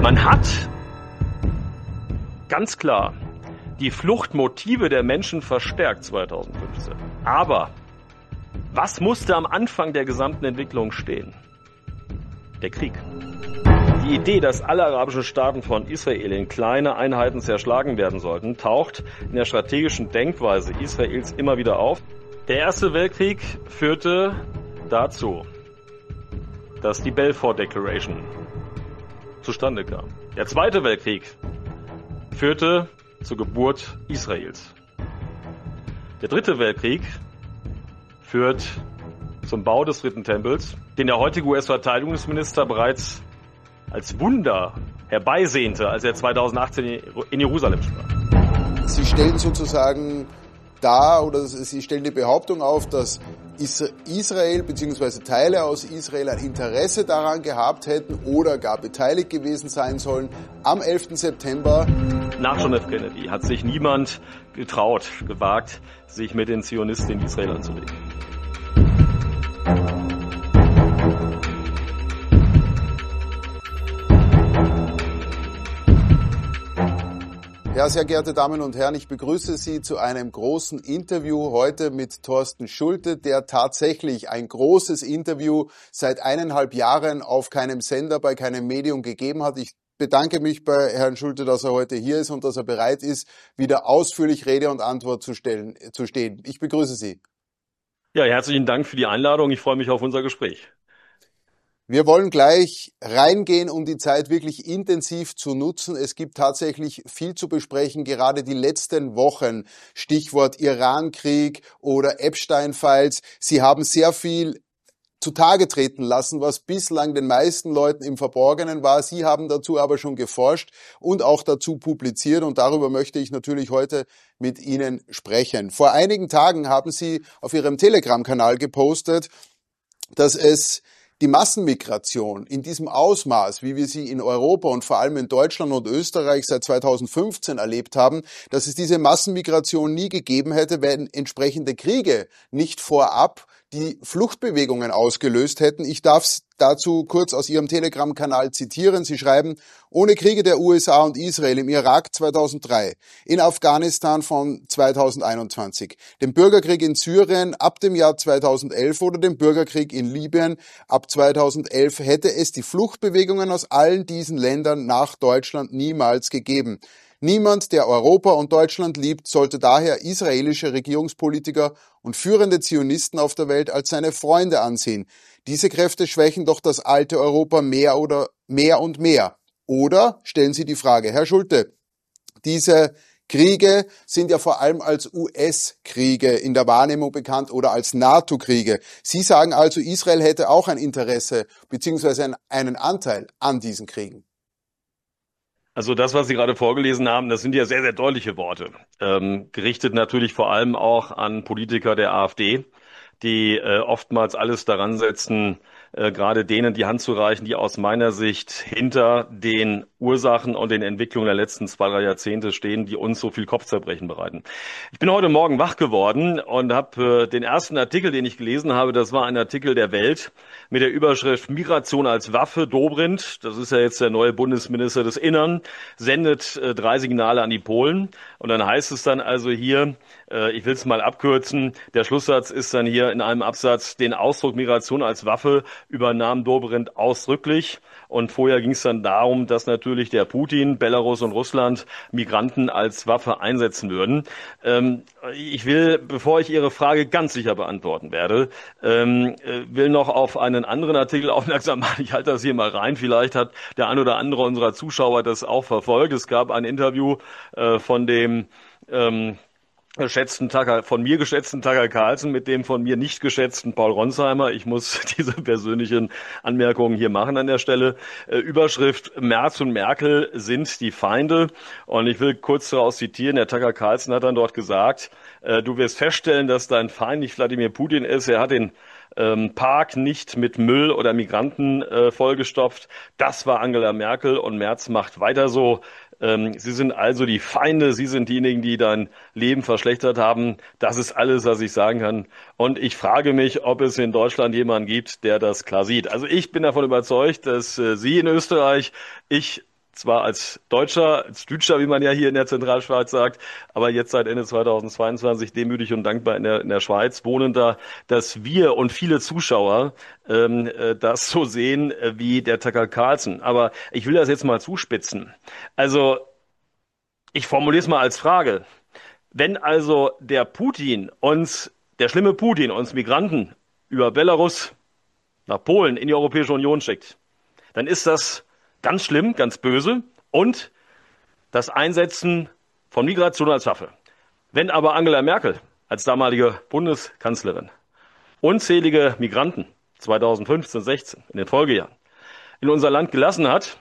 Man hat ganz klar die Fluchtmotive der Menschen verstärkt 2015. Aber was musste am Anfang der gesamten Entwicklung stehen? Der Krieg. Die Idee, dass alle arabischen Staaten von Israel in kleine Einheiten zerschlagen werden sollten, taucht in der strategischen Denkweise Israels immer wieder auf. Der Erste Weltkrieg führte dazu, dass die Balfour Declaration zustande kam. Der Zweite Weltkrieg führte zur Geburt Israels. Der Dritte Weltkrieg führt zum Bau des Dritten Tempels, den der heutige US-Verteidigungsminister bereits als Wunder herbeisehnte, als er 2018 in Jerusalem sprach. Sie stellen sozusagen dar, oder Sie stellen die Behauptung auf, dass Israel bzw. Teile aus Israel ein Interesse daran gehabt hätten oder gar beteiligt gewesen sein sollen am 11. September. Nach John F. Kennedy hat sich niemand gewagt, sich mit den Zionisten in Israel anzulegen. Ja, sehr geehrte Damen und Herren, ich begrüße Sie zu einem großen Interview heute mit Thorsten Schulte, der tatsächlich ein großes Interview seit 1,5 Jahren auf keinem Sender, bei keinem Medium gegeben hat. Ich bedanke mich bei Herrn Schulte, dass er heute hier ist und dass er bereit ist, wieder ausführlich Rede und Antwort zu stehen. Ich begrüße Sie. Ja, herzlichen Dank für die Einladung. Ich freue mich auf unser Gespräch. Wir wollen gleich reingehen, um die Zeit wirklich intensiv zu nutzen. Es gibt tatsächlich viel zu besprechen, gerade die letzten Wochen. Stichwort Irankrieg oder Epstein-Files. Sie haben sehr viel zutage treten lassen, was bislang den meisten Leuten im Verborgenen war. Sie haben dazu aber schon geforscht und auch dazu publiziert und darüber möchte ich natürlich heute mit Ihnen sprechen. Vor einigen Tagen haben Sie auf Ihrem Telegram-Kanal gepostet, dass es die Massenmigration in diesem Ausmaß, wie wir sie in Europa und vor allem in Deutschland und Österreich seit 2015 erlebt haben, dass es diese Massenmigration nie gegeben hätte, wenn entsprechende Kriege nicht vorab die Fluchtbewegungen ausgelöst hätten. Ich darf dazu kurz aus Ihrem Telegram-Kanal zitieren. Sie schreiben: Ohne Kriege der USA und Israel im Irak 2003, in Afghanistan von 2021, dem Bürgerkrieg in Syrien ab dem Jahr 2011 oder dem Bürgerkrieg in Libyen ab 2011 hätte es die Fluchtbewegungen aus allen diesen Ländern nach Deutschland niemals gegeben. Niemand, der Europa und Deutschland liebt, sollte daher israelische Regierungspolitiker und führende Zionisten auf der Welt als seine Freunde ansehen. Diese Kräfte schwächen doch das alte Europa mehr und mehr. Oder, stellen Sie die Frage, Herr Schulte, diese Kriege sind ja vor allem als US-Kriege in der Wahrnehmung bekannt oder als NATO-Kriege. Sie sagen also, Israel hätte auch ein Interesse bzw. einen Anteil an diesen Kriegen. Also das, was Sie gerade vorgelesen haben, das sind ja sehr, sehr deutliche Worte. Gerichtet natürlich vor allem auch an Politiker der AfD, die oftmals alles daran setzen, gerade denen die Hand zu reichen, die aus meiner Sicht hinter den Ursachen und den Entwicklungen der letzten 2-3 Jahrzehnte stehen, die uns so viel Kopfzerbrechen bereiten. Ich bin heute Morgen wach geworden und habe den ersten Artikel, den ich gelesen habe, das war ein Artikel der Welt mit der Überschrift Migration als Waffe. Dobrindt, das ist ja jetzt der neue Bundesminister des Innern, sendet 3 Signale an die Polen. Und dann heißt es dann also hier, ich will es mal abkürzen, der Schlusssatz ist dann hier in einem Absatz: Den Ausdruck Migration als Waffe übernahm Dobrindt ausdrücklich. Und vorher ging es dann darum, dass natürlich der Putin, Belarus und Russland Migranten als Waffe einsetzen würden. Ich will, bevor ich Ihre Frage ganz sicher beantworten werde, will noch auf einen anderen Artikel aufmerksam machen. Ich halte das hier mal rein. Vielleicht hat der ein oder andere unserer Zuschauer das auch verfolgt. Es gab ein Interview von dem von mir geschätzten Tucker Carlson mit dem von mir nicht geschätzten Paul Ronsheimer. Ich muss diese persönlichen Anmerkungen hier machen an der Stelle. Überschrift: Merz und Merkel sind die Feinde. Und ich will kurz daraus zitieren. Der Tucker Carlson hat dann dort gesagt, du wirst feststellen, dass dein Feind nicht Wladimir Putin ist. Er hat den Park nicht mit Müll oder Migranten vollgestopft. Das war Angela Merkel und Merz macht weiter so. Sie sind also die Feinde, Sie sind diejenigen, die dein Leben verschlechtert haben. Das ist alles, was ich sagen kann. Und ich frage mich, ob es in Deutschland jemanden gibt, der das klar sieht. Also ich bin davon überzeugt, dass Sie in Österreich, ich zwar als Deutscher, als Dütscher, wie man ja hier in der Zentralschweiz sagt, aber jetzt seit Ende 2022 demütig und dankbar in der Schweiz wohnender, dass wir und viele Zuschauer das so sehen wie der Tucker Carlson. Aber ich will das jetzt mal zuspitzen. Also ich formuliere es mal als Frage. Wenn also der schlimme Putin uns Migranten über Belarus nach Polen in die Europäische Union schickt, dann ist das ganz schlimm, ganz böse und das Einsetzen von Migration als Waffe. Wenn aber Angela Merkel als damalige Bundeskanzlerin unzählige Migranten 2015, 16 in den Folgejahren in unser Land gelassen hat,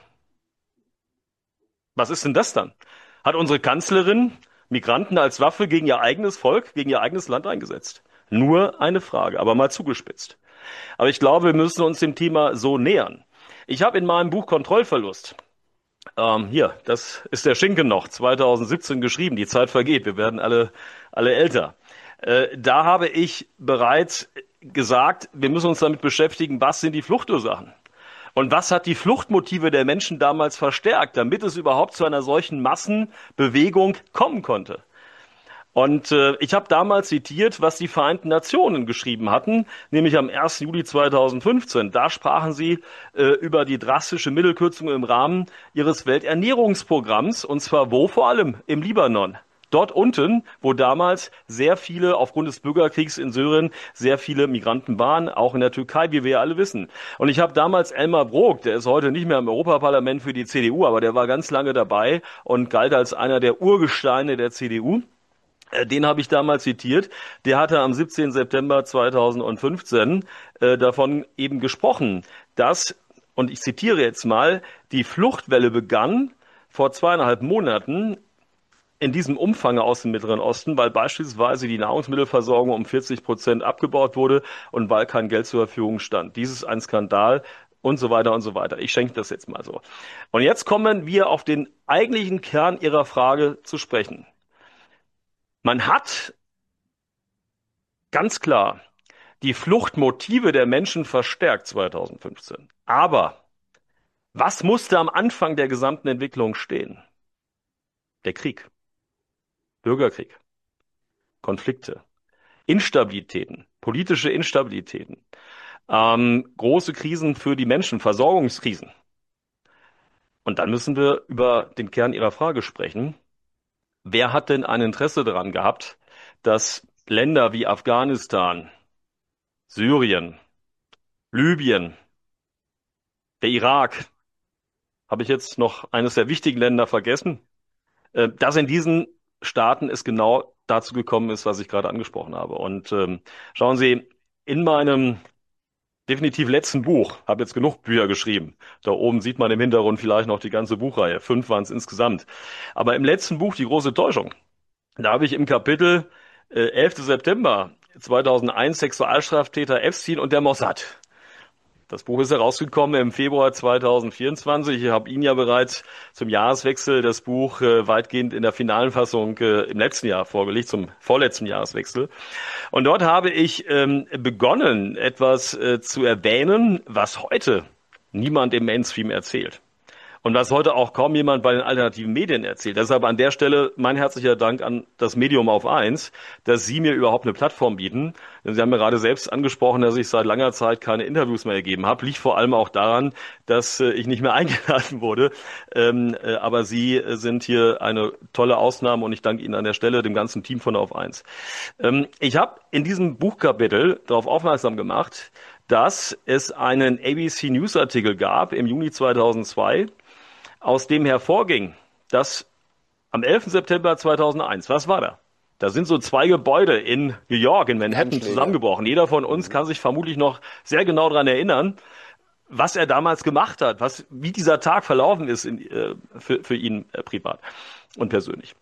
was ist denn das dann? Hat unsere Kanzlerin Migranten als Waffe gegen ihr eigenes Volk, gegen ihr eigenes Land eingesetzt? Nur eine Frage, aber mal zugespitzt. Aber ich glaube, wir müssen uns dem Thema so nähern. Ich habe in meinem Buch Kontrollverlust, hier, das ist der Schinken noch, 2017 geschrieben, die Zeit vergeht, wir werden alle älter. Da habe ich bereits gesagt, wir müssen uns damit beschäftigen, was sind die Fluchtursachen? Und was hat die Fluchtmotive der Menschen damals verstärkt, damit es überhaupt zu einer solchen Massenbewegung kommen konnte? Und ich habe damals zitiert, was die Vereinten Nationen geschrieben hatten, nämlich am 1. Juli 2015. Da sprachen sie über die drastische Mittelkürzung im Rahmen ihres Welternährungsprogramms, und zwar wo? Vor allem im Libanon. Dort unten, wo damals sehr viele, aufgrund des Bürgerkriegs in Syrien, sehr viele Migranten waren, auch in der Türkei, wie wir ja alle wissen. Und ich habe damals Elmar Brok, der ist heute nicht mehr im Europaparlament für die CDU, aber der war ganz lange dabei und galt als einer der Urgesteine der CDU. Den habe ich damals zitiert. Der hatte am 17. September 2015 davon eben gesprochen, dass, und ich zitiere jetzt mal, die Fluchtwelle begann vor 2,5 Monaten in diesem Umfang aus dem Mittleren Osten, weil beispielsweise die Nahrungsmittelversorgung um 40% abgebaut wurde und weil kein Geld zur Verfügung stand. Dies ist ein Skandal und so weiter und so weiter. Ich schenke das jetzt mal so. Und jetzt kommen wir auf den eigentlichen Kern Ihrer Frage zu sprechen. Man hat ganz klar die Fluchtmotive der Menschen verstärkt 2015. Aber was musste am Anfang der gesamten Entwicklung stehen? Der Krieg, Bürgerkrieg, Konflikte, Instabilitäten, politische Instabilitäten, große Krisen für die Menschen, Versorgungskrisen. Und dann müssen wir über den Kern Ihrer Frage sprechen. Wer hat denn ein Interesse daran gehabt, dass Länder wie Afghanistan, Syrien, Libyen, der Irak, habe ich jetzt noch eines der wichtigen Länder vergessen, dass in diesen Staaten es genau dazu gekommen ist, was ich gerade angesprochen habe. Und schauen Sie, in meinem definitiv letzten Buch, habe jetzt genug Bücher geschrieben. Da oben sieht man im Hintergrund vielleicht noch die ganze Buchreihe. 5 waren es insgesamt. Aber im letzten Buch, Die große Täuschung, da habe ich im Kapitel 11. September 2001 Sexualstraftäter Epstein und der Mossad. Das Buch ist herausgekommen im Februar 2024. Ich habe Ihnen ja bereits zum Jahreswechsel das Buch weitgehend in der finalen Fassung im letzten Jahr vorgelegt, zum vorletzten Jahreswechsel. Und dort habe ich begonnen, etwas zu erwähnen, was heute niemand im Mainstream erzählt. Und was heute auch kaum jemand bei den alternativen Medien erzählt. Deshalb an der Stelle mein herzlicher Dank an das Medium auf 1, dass Sie mir überhaupt eine Plattform bieten. Denn Sie haben mir gerade selbst angesprochen, dass ich seit langer Zeit keine Interviews mehr gegeben habe. Liegt vor allem auch daran, dass ich nicht mehr eingeladen wurde. Aber Sie sind hier eine tolle Ausnahme und ich danke Ihnen an der Stelle, dem ganzen Team von auf 1. Ich habe in diesem Buchkapitel darauf aufmerksam gemacht, dass es einen ABC News Artikel gab im Juni 2002, aus dem hervorging, dass am 11. September 2001, was war da? Da sind so 2 Gebäude in New York, in Manhattan zusammengebrochen. Jeder von uns kann sich vermutlich noch sehr genau daran erinnern, was er damals gemacht hat, wie dieser Tag verlaufen ist für ihn privat und persönlich.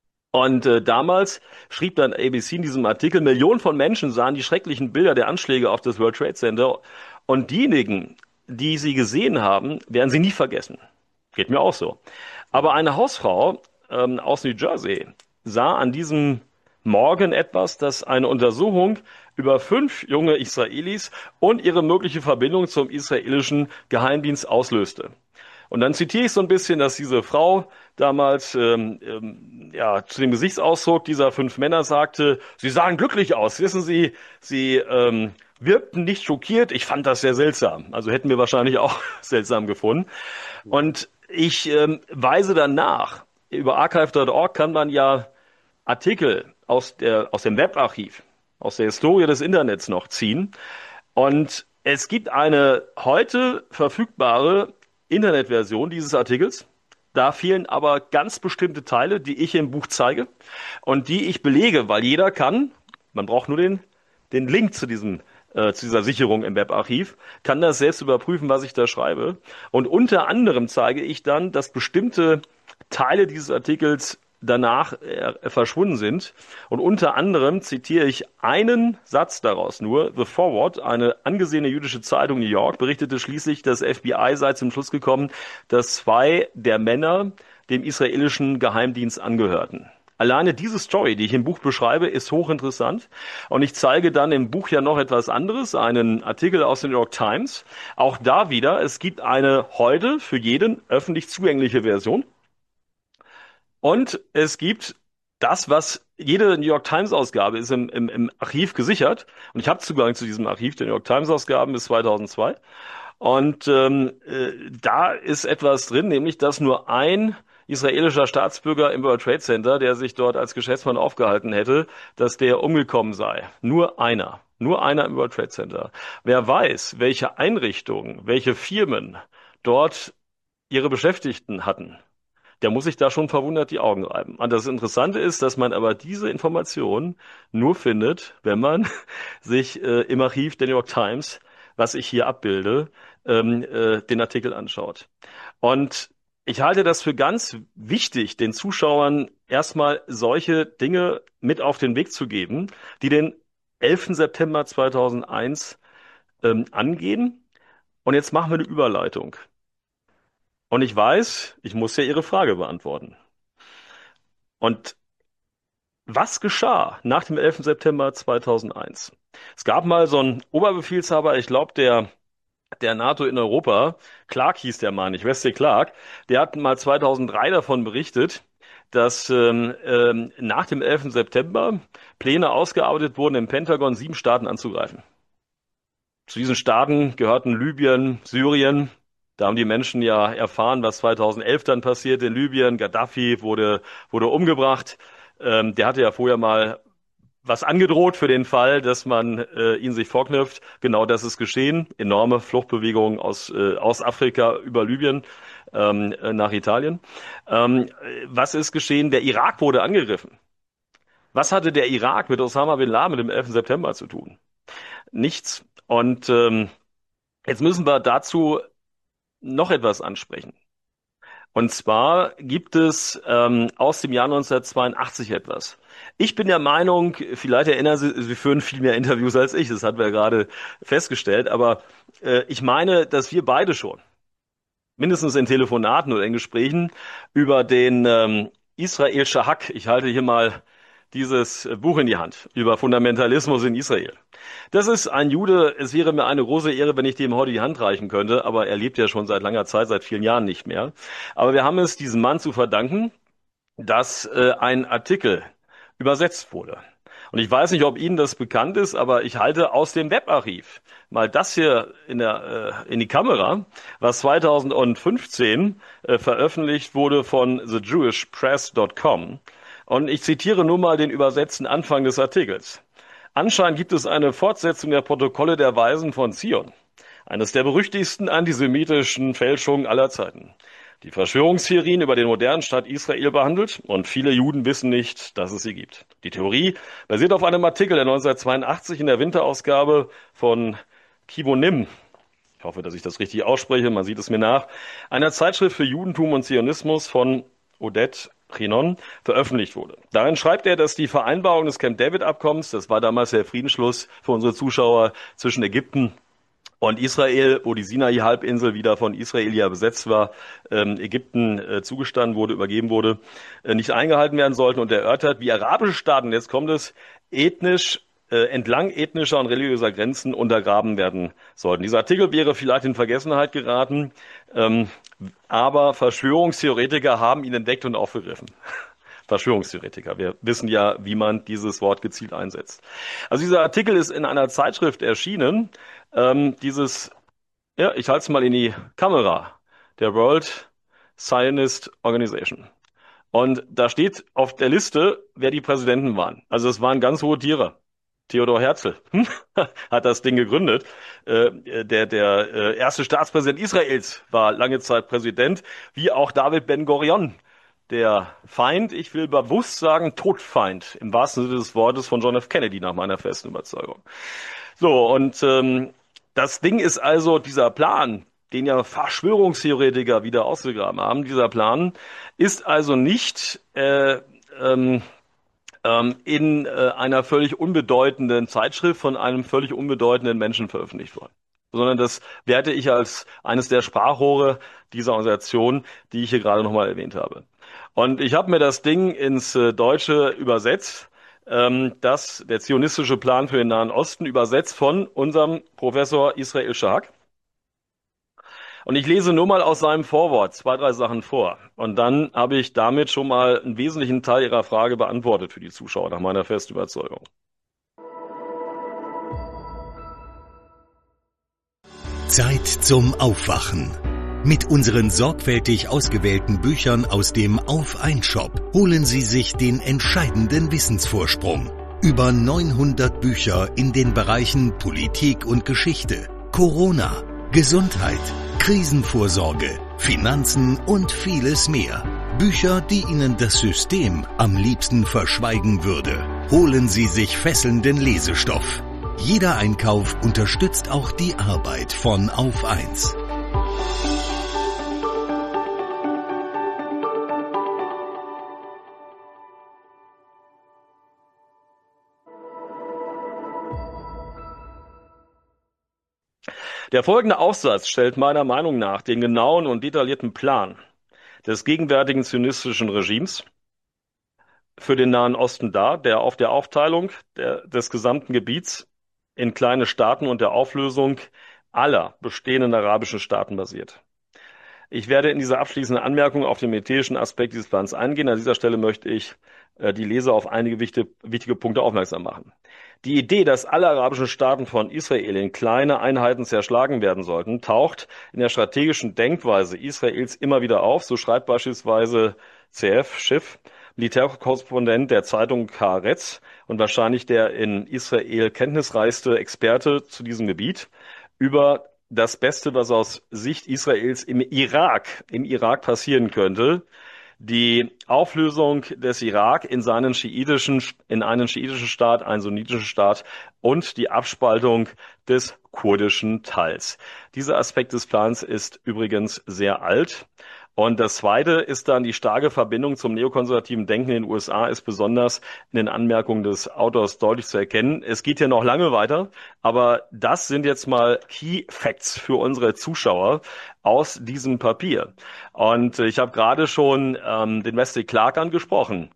Und damals schrieb dann ABC in diesem Artikel, Millionen von Menschen sahen die schrecklichen Bilder der Anschläge auf das World Trade Center und diejenigen, die sie gesehen haben, werden sie nie vergessen. Geht mir auch so. Aber eine Hausfrau aus New Jersey sah an diesem Morgen etwas, das eine Untersuchung über 5 junge Israelis und ihre mögliche Verbindung zum israelischen Geheimdienst auslöste. Und dann zitiere ich so ein bisschen, dass diese Frau damals ja, zu dem Gesichtsausdruck dieser 5 Männer sagte, sie sahen glücklich aus. Wissen Sie, sie wirkten nicht schockiert. Ich fand das sehr seltsam. Also hätten wir wahrscheinlich auch seltsam gefunden. Und ich weise dann nach. Über archive.org kann man ja Artikel aus dem Webarchiv, aus der Historie des Internets noch ziehen. Und es gibt eine heute verfügbare Internetversion dieses Artikels. Da fehlen aber ganz bestimmte Teile, die ich im Buch zeige und die ich belege, weil jeder kann, man braucht nur den Link zu dieser Sicherung im Webarchiv, kann das selbst überprüfen, was ich da schreibe. Und unter anderem zeige ich dann, dass bestimmte Teile dieses Artikels danach verschwunden sind. Und unter anderem zitiere ich einen Satz daraus nur. The Forward, eine angesehene jüdische Zeitung New York, berichtete schließlich, das FBI sei zum Schluss gekommen, dass 2 der Männer dem israelischen Geheimdienst angehörten. Alleine diese Story, die ich im Buch beschreibe, ist hochinteressant. Und ich zeige dann im Buch ja noch etwas anderes, einen Artikel aus der New York Times. Auch da wieder, es gibt eine heute für jeden öffentlich zugängliche Version. Und es gibt das, was jede New York Times Ausgabe ist im Archiv gesichert. Und ich habe Zugang zu diesem Archiv der New York Times Ausgaben bis 2002. Und da ist etwas drin, nämlich dass nur ein israelischer Staatsbürger im World Trade Center, der sich dort als Geschäftsmann aufgehalten hätte, dass der umgekommen sei. Nur einer. Nur einer im World Trade Center. Wer weiß, welche Einrichtungen, welche Firmen dort ihre Beschäftigten hatten, der muss sich da schon verwundert die Augen reiben. Und das Interessante ist, dass man aber diese Information nur findet, wenn man sich im Archiv der New York Times, was ich hier abbilde, den Artikel anschaut. Und ich halte das für ganz wichtig, den Zuschauern erstmal solche Dinge mit auf den Weg zu geben, die den 11. September 2001 angehen. Und jetzt machen wir eine Überleitung. Und ich weiß, ich muss ja Ihre Frage beantworten. Und was geschah nach dem 11. September 2001? Es gab mal so einen Oberbefehlshaber, ich glaube, der NATO in Europa, Clark hieß der Mann, nicht Wesley Clark, der hat mal 2003 davon berichtet, dass nach dem 11. September Pläne ausgearbeitet wurden, im Pentagon 7 Staaten anzugreifen. Zu diesen Staaten gehörten Libyen, Syrien. Da haben die Menschen ja erfahren, was 2011 dann passiert in Libyen. Gaddafi wurde umgebracht. Der hatte ja vorher mal was angedroht für den Fall, dass man ihn sich vorknüpft. Genau das ist geschehen. Enorme Fluchtbewegungen aus Afrika über Libyen nach Italien. Was ist geschehen? Der Irak wurde angegriffen. Was hatte der Irak mit Osama bin Laden mit dem 11. September zu tun? Nichts. Und jetzt müssen wir dazu noch etwas ansprechen. Und zwar gibt es aus dem Jahr 1982 etwas. Ich bin der Meinung, vielleicht erinnern Sie führen viel mehr Interviews als ich, das hatten wir ja gerade festgestellt, aber ich meine, dass wir beide schon, mindestens in Telefonaten oder in Gesprächen, über den Israel Shahak, ich halte hier mal dieses Buch in die Hand, über Fundamentalismus in Israel. Das ist ein Jude, es wäre mir eine große Ehre, wenn ich dem heute die Hand reichen könnte, aber er lebt ja schon seit langer Zeit, seit vielen Jahren nicht mehr. Aber wir haben es diesem Mann zu verdanken, dass ein Artikel übersetzt wurde. Und ich weiß nicht, ob Ihnen das bekannt ist, aber ich halte aus dem Webarchiv mal das hier in die Kamera, was 2015 veröffentlicht wurde von thejewishpress.com. Und ich zitiere nur mal den übersetzten Anfang des Artikels. Anscheinend gibt es eine Fortsetzung der Protokolle der Weisen von Zion, eines der berüchtigsten antisemitischen Fälschungen aller Zeiten. Die Verschwörungstheorien über den modernen Staat Israel behandelt und viele Juden wissen nicht, dass es sie gibt. Die Theorie basiert auf einem Artikel der 1982 in der Winterausgabe von Kibonim. Ich hoffe, dass ich das richtig ausspreche, man sieht es mir nach. Einer Zeitschrift für Judentum und Zionismus von Oded Chinon veröffentlicht wurde. Darin schreibt er, dass die Vereinbarung des Camp David-Abkommens, das war damals der Friedensschluss für unsere Zuschauer zwischen Ägypten und Israel, wo die Sinai-Halbinsel wieder von Israel ja besetzt war, Ägypten zugestanden wurde, übergeben wurde, nicht eingehalten werden sollten und erörtert, wie arabische Staaten, jetzt kommt es, ethnisch entlang ethnischer und religiöser Grenzen untergraben werden sollten. Dieser Artikel wäre vielleicht in Vergessenheit geraten, ähm, aber Verschwörungstheoretiker haben ihn entdeckt und aufgegriffen. Verschwörungstheoretiker. Wir wissen ja, wie man dieses Wort gezielt einsetzt. Also dieser Artikel ist in einer Zeitschrift erschienen. Ja, ich halte es mal in die Kamera. Der World Zionist Organization. Und da steht auf der Liste, wer die Präsidenten waren. Also es waren ganz hohe Tiere. Theodor Herzl hat das Ding gegründet. Der erste Staatspräsident Israels war lange Zeit Präsident, wie auch David Ben-Gurion. Der Feind, ich will bewusst sagen Todfeind, im wahrsten Sinne des Wortes von John F. Kennedy nach meiner festen Überzeugung. So, und das Ding ist also dieser Plan, den ja Verschwörungstheoretiker wieder ausgegraben haben. Dieser Plan ist also nicht in einer völlig unbedeutenden Zeitschrift von einem völlig unbedeutenden Menschen veröffentlicht worden, sondern das werte ich als eines der Sprachrohre dieser Organisation, die ich hier gerade nochmal erwähnt habe. Und ich habe mir das Ding ins Deutsche übersetzt, der zionistische Plan für den Nahen Osten, übersetzt von unserem Professor Israel Schak. Und ich lese nur mal aus seinem Vorwort 2, 3 Sachen vor. Und dann habe ich damit schon mal einen wesentlichen Teil Ihrer Frage beantwortet für die Zuschauer, nach meiner festen Überzeugung. Zeit zum Aufwachen. Mit unseren sorgfältig ausgewählten Büchern aus dem Auf-Ein-Shop holen Sie sich den entscheidenden Wissensvorsprung. Über 900 Bücher in den Bereichen Politik und Geschichte, Corona, Gesundheit, Krisenvorsorge, Finanzen und vieles mehr. Bücher, die Ihnen das System am liebsten verschweigen würde. Holen Sie sich fesselnden Lesestoff. Jeder Einkauf unterstützt auch die Arbeit von Auf 1. Der folgende Aufsatz stellt meiner Meinung nach den genauen und detaillierten Plan des gegenwärtigen zionistischen Regimes für den Nahen Osten dar, der auf der Aufteilung des gesamten Gebiets in kleine Staaten und der Auflösung aller bestehenden arabischen Staaten basiert. Ich werde in dieser abschließenden Anmerkung auf den militärischen Aspekt dieses Plans eingehen. An dieser Stelle möchte ich die Leser auf einige wichtige Punkte aufmerksam machen. Die Idee, dass alle arabischen Staaten von Israel in kleine Einheiten zerschlagen werden sollten, taucht in der strategischen Denkweise Israels immer wieder auf. So schreibt beispielsweise CF Schiff, Militärkorrespondent der Zeitung Haaretz und wahrscheinlich der in Israel kenntnisreichste Experte zu diesem Gebiet, über das Beste, was aus Sicht Israels im Irak passieren könnte: die Auflösung des Irak in einen schiitischen Staat, einen sunnitischen Staat und die Abspaltung des kurdischen Teils. Dieser Aspekt des Plans ist übrigens sehr alt. Und das Zweite ist dann die starke Verbindung zum neokonservativen Denken in den USA, ist besonders in den Anmerkungen des Autors deutlich zu erkennen. Es geht hier noch lange weiter, aber das sind jetzt mal Key Facts für unsere Zuschauer aus diesem Papier. Und ich habe gerade schon den Wesley Clark angesprochen,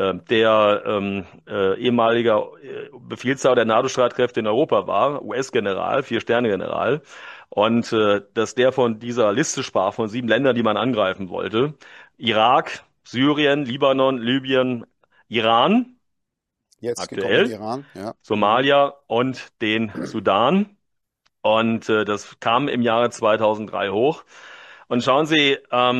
der ehemaliger Befehlshaber der NATO-Streitkräfte in Europa war, US-General, 4-Sterne-General. Und dass der von dieser Liste sprach, von 7 Ländern, die man angreifen wollte: Irak, Syrien, Libanon, Libyen, Iran, Jetzt gekommen aktuell, Iran, ja. Somalia und den Sudan. Und das kam im Jahre 2003 hoch. Und schauen Sie,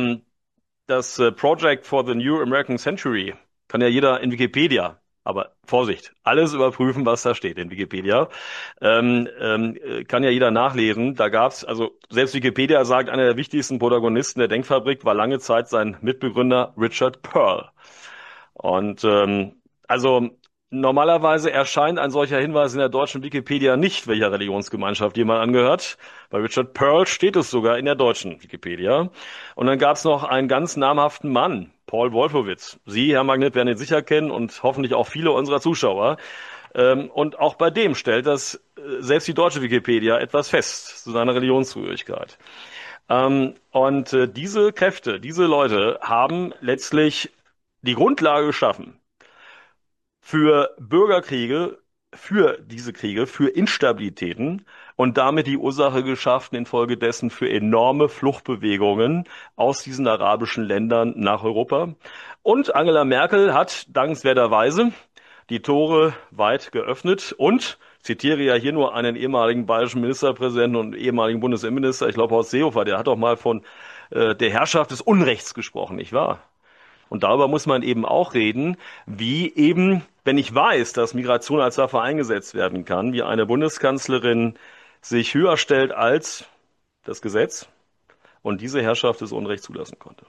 das Project for the New American Century kann ja jeder in Wikipedia, aber Vorsicht, alles überprüfen, was da steht in Wikipedia, kann ja jeder nachlesen. Da gab's, also selbst Wikipedia sagt, einer der wichtigsten Protagonisten der Denkfabrik war lange Zeit sein Mitbegründer Richard Perle. Und also normalerweise erscheint ein solcher Hinweis in der deutschen Wikipedia nicht, welcher Religionsgemeinschaft jemand angehört. Bei Richard Perle steht es sogar in der deutschen Wikipedia. Und dann gab es noch einen ganz namhaften Mann, Paul Wolfowitz. Sie, Herr Magnet, werden ihn sicher kennen und hoffentlich auch viele unserer Zuschauer. Und auch bei dem stellt das selbst die deutsche Wikipedia etwas fest zu seiner Religionszugehörigkeit. Und diese Kräfte, diese Leute haben letztlich die Grundlage geschaffen für Bürgerkriege für diese Kriege, für Instabilitäten und damit die Ursache geschaffen infolgedessen für enorme Fluchtbewegungen aus diesen arabischen Ländern nach Europa. Und Angela Merkel hat dankenswerterweise die Tore weit geöffnet und zitiere ja hier nur einen ehemaligen bayerischen Ministerpräsidenten und ehemaligen Bundesinnenminister, ich glaube Horst Seehofer, der hat doch mal von der Herrschaft des Unrechts gesprochen, nicht wahr? Und darüber muss man eben auch reden, wie eben, wenn ich weiß, dass Migration als Waffe eingesetzt werden kann, wie eine Bundeskanzlerin sich höher stellt als das Gesetz und diese Herrschaft des Unrechts zulassen konnte.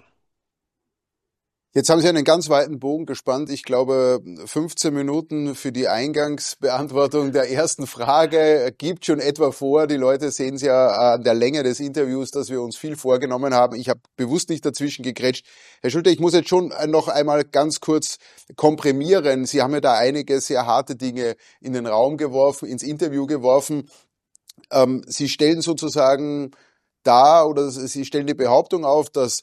Jetzt haben Sie einen ganz weiten Bogen gespannt. Ich glaube, 15 Minuten für die Eingangsbeantwortung der ersten Frage gibt schon etwa vor. Die Leute sehen es ja an der Länge des Interviews, dass wir uns viel vorgenommen haben. Ich habe bewusst nicht dazwischen gegrätscht. Herr Schulte, ich muss jetzt schon noch einmal ganz kurz komprimieren. Sie haben ja da einige sehr harte Dinge in den Raum geworfen, ins Interview geworfen. Sie stellen sozusagen dar oder Sie stellen die Behauptung auf, dass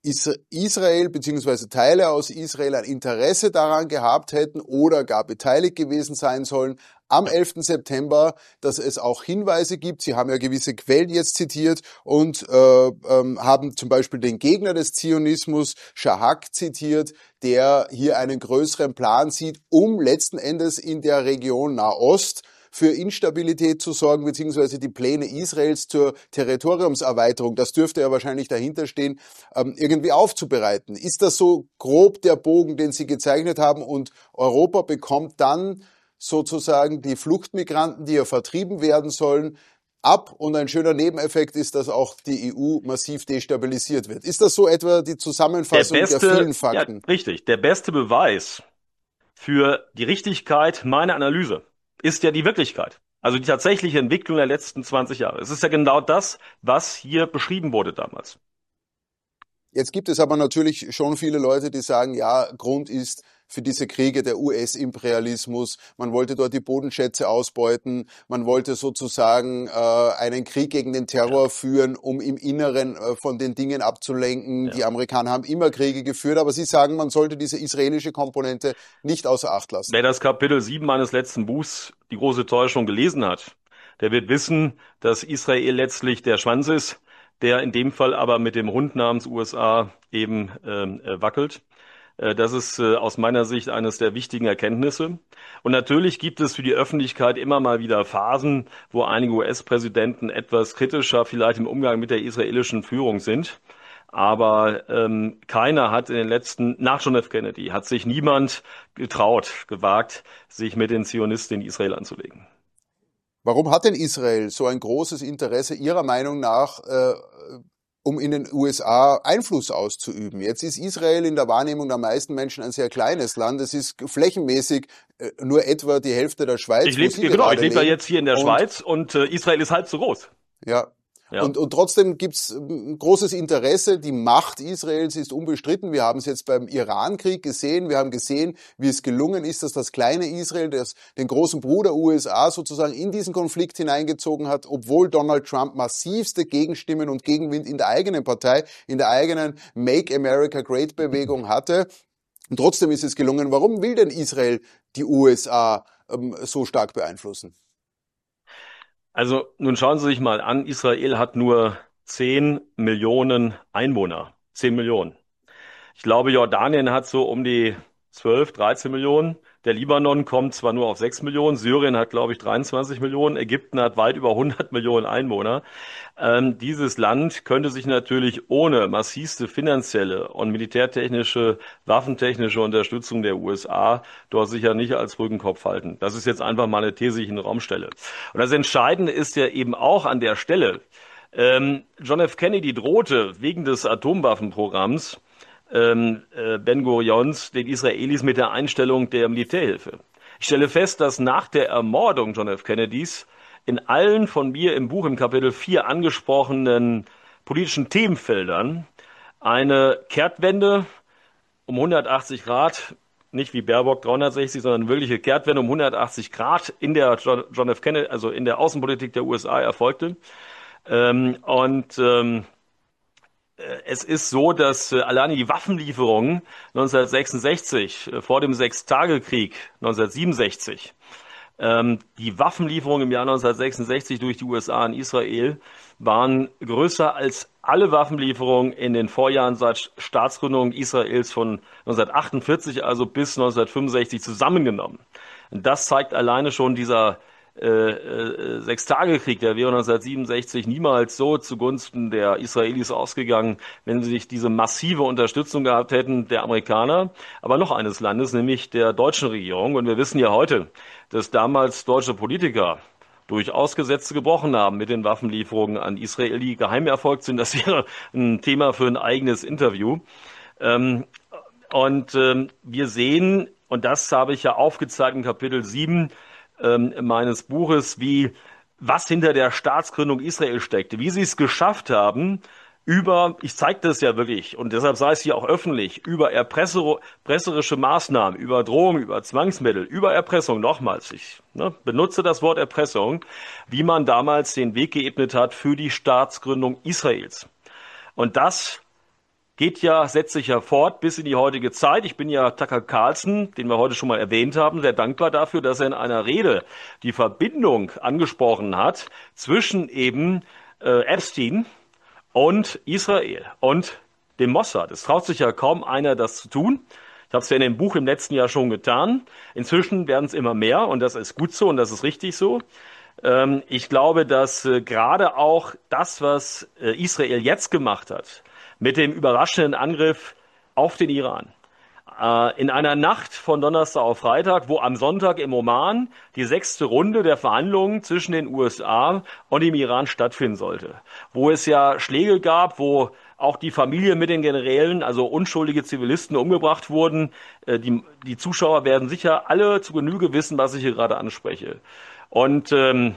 Israel bzw. Teile aus Israel ein Interesse daran gehabt hätten oder gar beteiligt gewesen sein sollen am 11. September, dass es auch Hinweise gibt. Sie haben ja gewisse Quellen jetzt zitiert und haben zum Beispiel den Gegner des Zionismus, Shahak, zitiert, der hier einen größeren Plan sieht, um letzten Endes in der Region Nahost für Instabilität zu sorgen, beziehungsweise die Pläne Israels zur Territoriumserweiterung, das dürfte ja wahrscheinlich dahinter stehen, irgendwie aufzubereiten. Ist das so grob der Bogen, den Sie gezeichnet haben, und Europa bekommt dann sozusagen die Fluchtmigranten, die ja vertrieben werden sollen, ab, und ein schöner Nebeneffekt ist, dass auch die EU massiv destabilisiert wird. Ist das so etwa die Zusammenfassung der vielen Fakten? Ja, richtig. Der beste Beweis für die Richtigkeit meiner Analyse ist ja die Wirklichkeit. Also die tatsächliche Entwicklung der letzten 20 Jahre. Es ist ja genau das, was hier beschrieben wurde damals. Jetzt gibt es aber natürlich schon viele Leute, die sagen, ja, Grund ist für diese Kriege der US-Imperialismus. Man wollte dort die Bodenschätze ausbeuten. Man wollte sozusagen einen Krieg gegen den Terror führen, um im Inneren von den Dingen abzulenken. Ja. Die Amerikaner haben immer Kriege geführt, aber Sie sagen, man sollte diese israelische Komponente nicht außer Acht lassen. Wer das Kapitel 7 meines letzten Buchs, Die große Täuschung, gelesen hat, der wird wissen, dass Israel letztlich der Schwanz ist, der in dem Fall aber mit dem Hund namens USA eben wackelt. Das ist aus meiner Sicht eines der wichtigen Erkenntnisse. Und natürlich gibt es für die Öffentlichkeit immer mal wieder Phasen, wo einige US-Präsidenten etwas kritischer vielleicht im Umgang mit der israelischen Führung sind. Aber keiner hat in den letzten, nach John F. Kennedy, hat sich niemand gewagt, sich mit den Zionisten in Israel anzulegen. Warum hat denn Israel so ein großes Interesse Ihrer Meinung nach, um in den USA Einfluss auszuüben? Jetzt ist Israel in der Wahrnehmung der meisten Menschen ein sehr kleines Land. Es ist flächenmäßig nur etwa die Hälfte der Schweiz. Ich lebe ja jetzt hier in der Schweiz und Israel ist halb so groß. Ja. Ja. Und trotzdem gibt's ein großes Interesse. Die Macht Israels ist unbestritten. Wir haben es jetzt beim Iran-Krieg gesehen. Wir haben gesehen, wie es gelungen ist, dass das kleine Israel, das den großen Bruder USA sozusagen in diesen Konflikt hineingezogen hat, obwohl Donald Trump massivste Gegenstimmen und Gegenwind in der eigenen Partei, in der eigenen Make America Great-Bewegung hatte. Und trotzdem ist es gelungen. Warum will denn Israel die USA so stark beeinflussen? Also nun schauen Sie sich mal an, Israel hat nur 10 Millionen Einwohner. 10 Millionen. Ich glaube, Jordanien hat so um die 12, 13 Millionen. Der Libanon kommt zwar nur auf 6 Millionen, Syrien hat, glaube ich, 23 Millionen, Ägypten hat weit über 100 Millionen Einwohner. Dieses Land könnte sich natürlich ohne massivste finanzielle und militärtechnische, waffentechnische Unterstützung der USA dort sicher nicht als Brückenkopf halten. Das ist jetzt einfach mal eine These, die ich in den Raum stelle. Und das Entscheidende ist ja eben auch an der Stelle, John F. Kennedy drohte wegen des Atomwaffenprogramms Ben-Gurions den Israelis mit der Einstellung der Militärhilfe. Ich stelle fest, dass nach der Ermordung John F. Kennedys in allen von mir im Buch im Kapitel 4 angesprochenen politischen Themenfeldern eine Kehrtwende um 180 Grad, nicht wie Baerbock 360, sondern eine wirkliche Kehrtwende um 180 Grad in der John F. Kennedy, also in der Außenpolitik der USA erfolgte. Es ist so, dass alleine die Waffenlieferungen 1966, vor dem Sechstagekrieg 1967, Die Waffenlieferungen im Jahr 1966 durch die USA an Israel waren größer als alle Waffenlieferungen in den Vorjahren seit Staatsgründung Israels von 1948, also bis 1965 zusammengenommen. Und das zeigt alleine schon dieser Sechstagekrieg, der wäre 1967 niemals so zugunsten der Israelis ausgegangen, wenn sie nicht diese massive Unterstützung gehabt hätten der Amerikaner, aber noch eines Landes, nämlich der deutschen Regierung. Und wir wissen ja heute, dass damals deutsche Politiker durchaus Gesetze gebrochen haben mit den Waffenlieferungen an Israel, die geheim erfolgt sind. Das wäre ein Thema für ein eigenes Interview. Wir sehen, und das habe ich ja aufgezeigt in Kapitel 7 meines Buches, was hinter der Staatsgründung Israel steckte, wie sie es geschafft haben, ich zeige das ja wirklich, und deshalb sei es hier auch öffentlich, über erpresserische Maßnahmen, über Drohungen, über Zwangsmittel, über Erpressung, nochmals, ich benutze das Wort Erpressung, wie man damals den Weg geebnet hat für die Staatsgründung Israels. Und das setzt sich ja fort bis in die heutige Zeit. Ich bin ja Tucker Carlson, den wir heute schon mal erwähnt haben, sehr dankbar dafür, dass er in einer Rede die Verbindung angesprochen hat zwischen eben Epstein und Israel und dem Mossad. Es traut sich ja kaum einer, das zu tun. Ich habe es ja in dem Buch im letzten Jahr schon getan. Inzwischen werden es immer mehr und das ist gut so und das ist richtig so. Ich glaube, dass gerade auch das, was Israel jetzt gemacht hat, mit dem überraschenden Angriff auf den Iran, in einer Nacht von Donnerstag auf Freitag, wo am Sonntag im Oman die 6. Runde der Verhandlungen zwischen den USA und dem Iran stattfinden sollte. Wo es ja Schläge gab, wo auch die Familie mit den Generälen, also unschuldige Zivilisten, umgebracht wurden. Die Zuschauer werden sicher alle zu Genüge wissen, was ich hier gerade anspreche. Und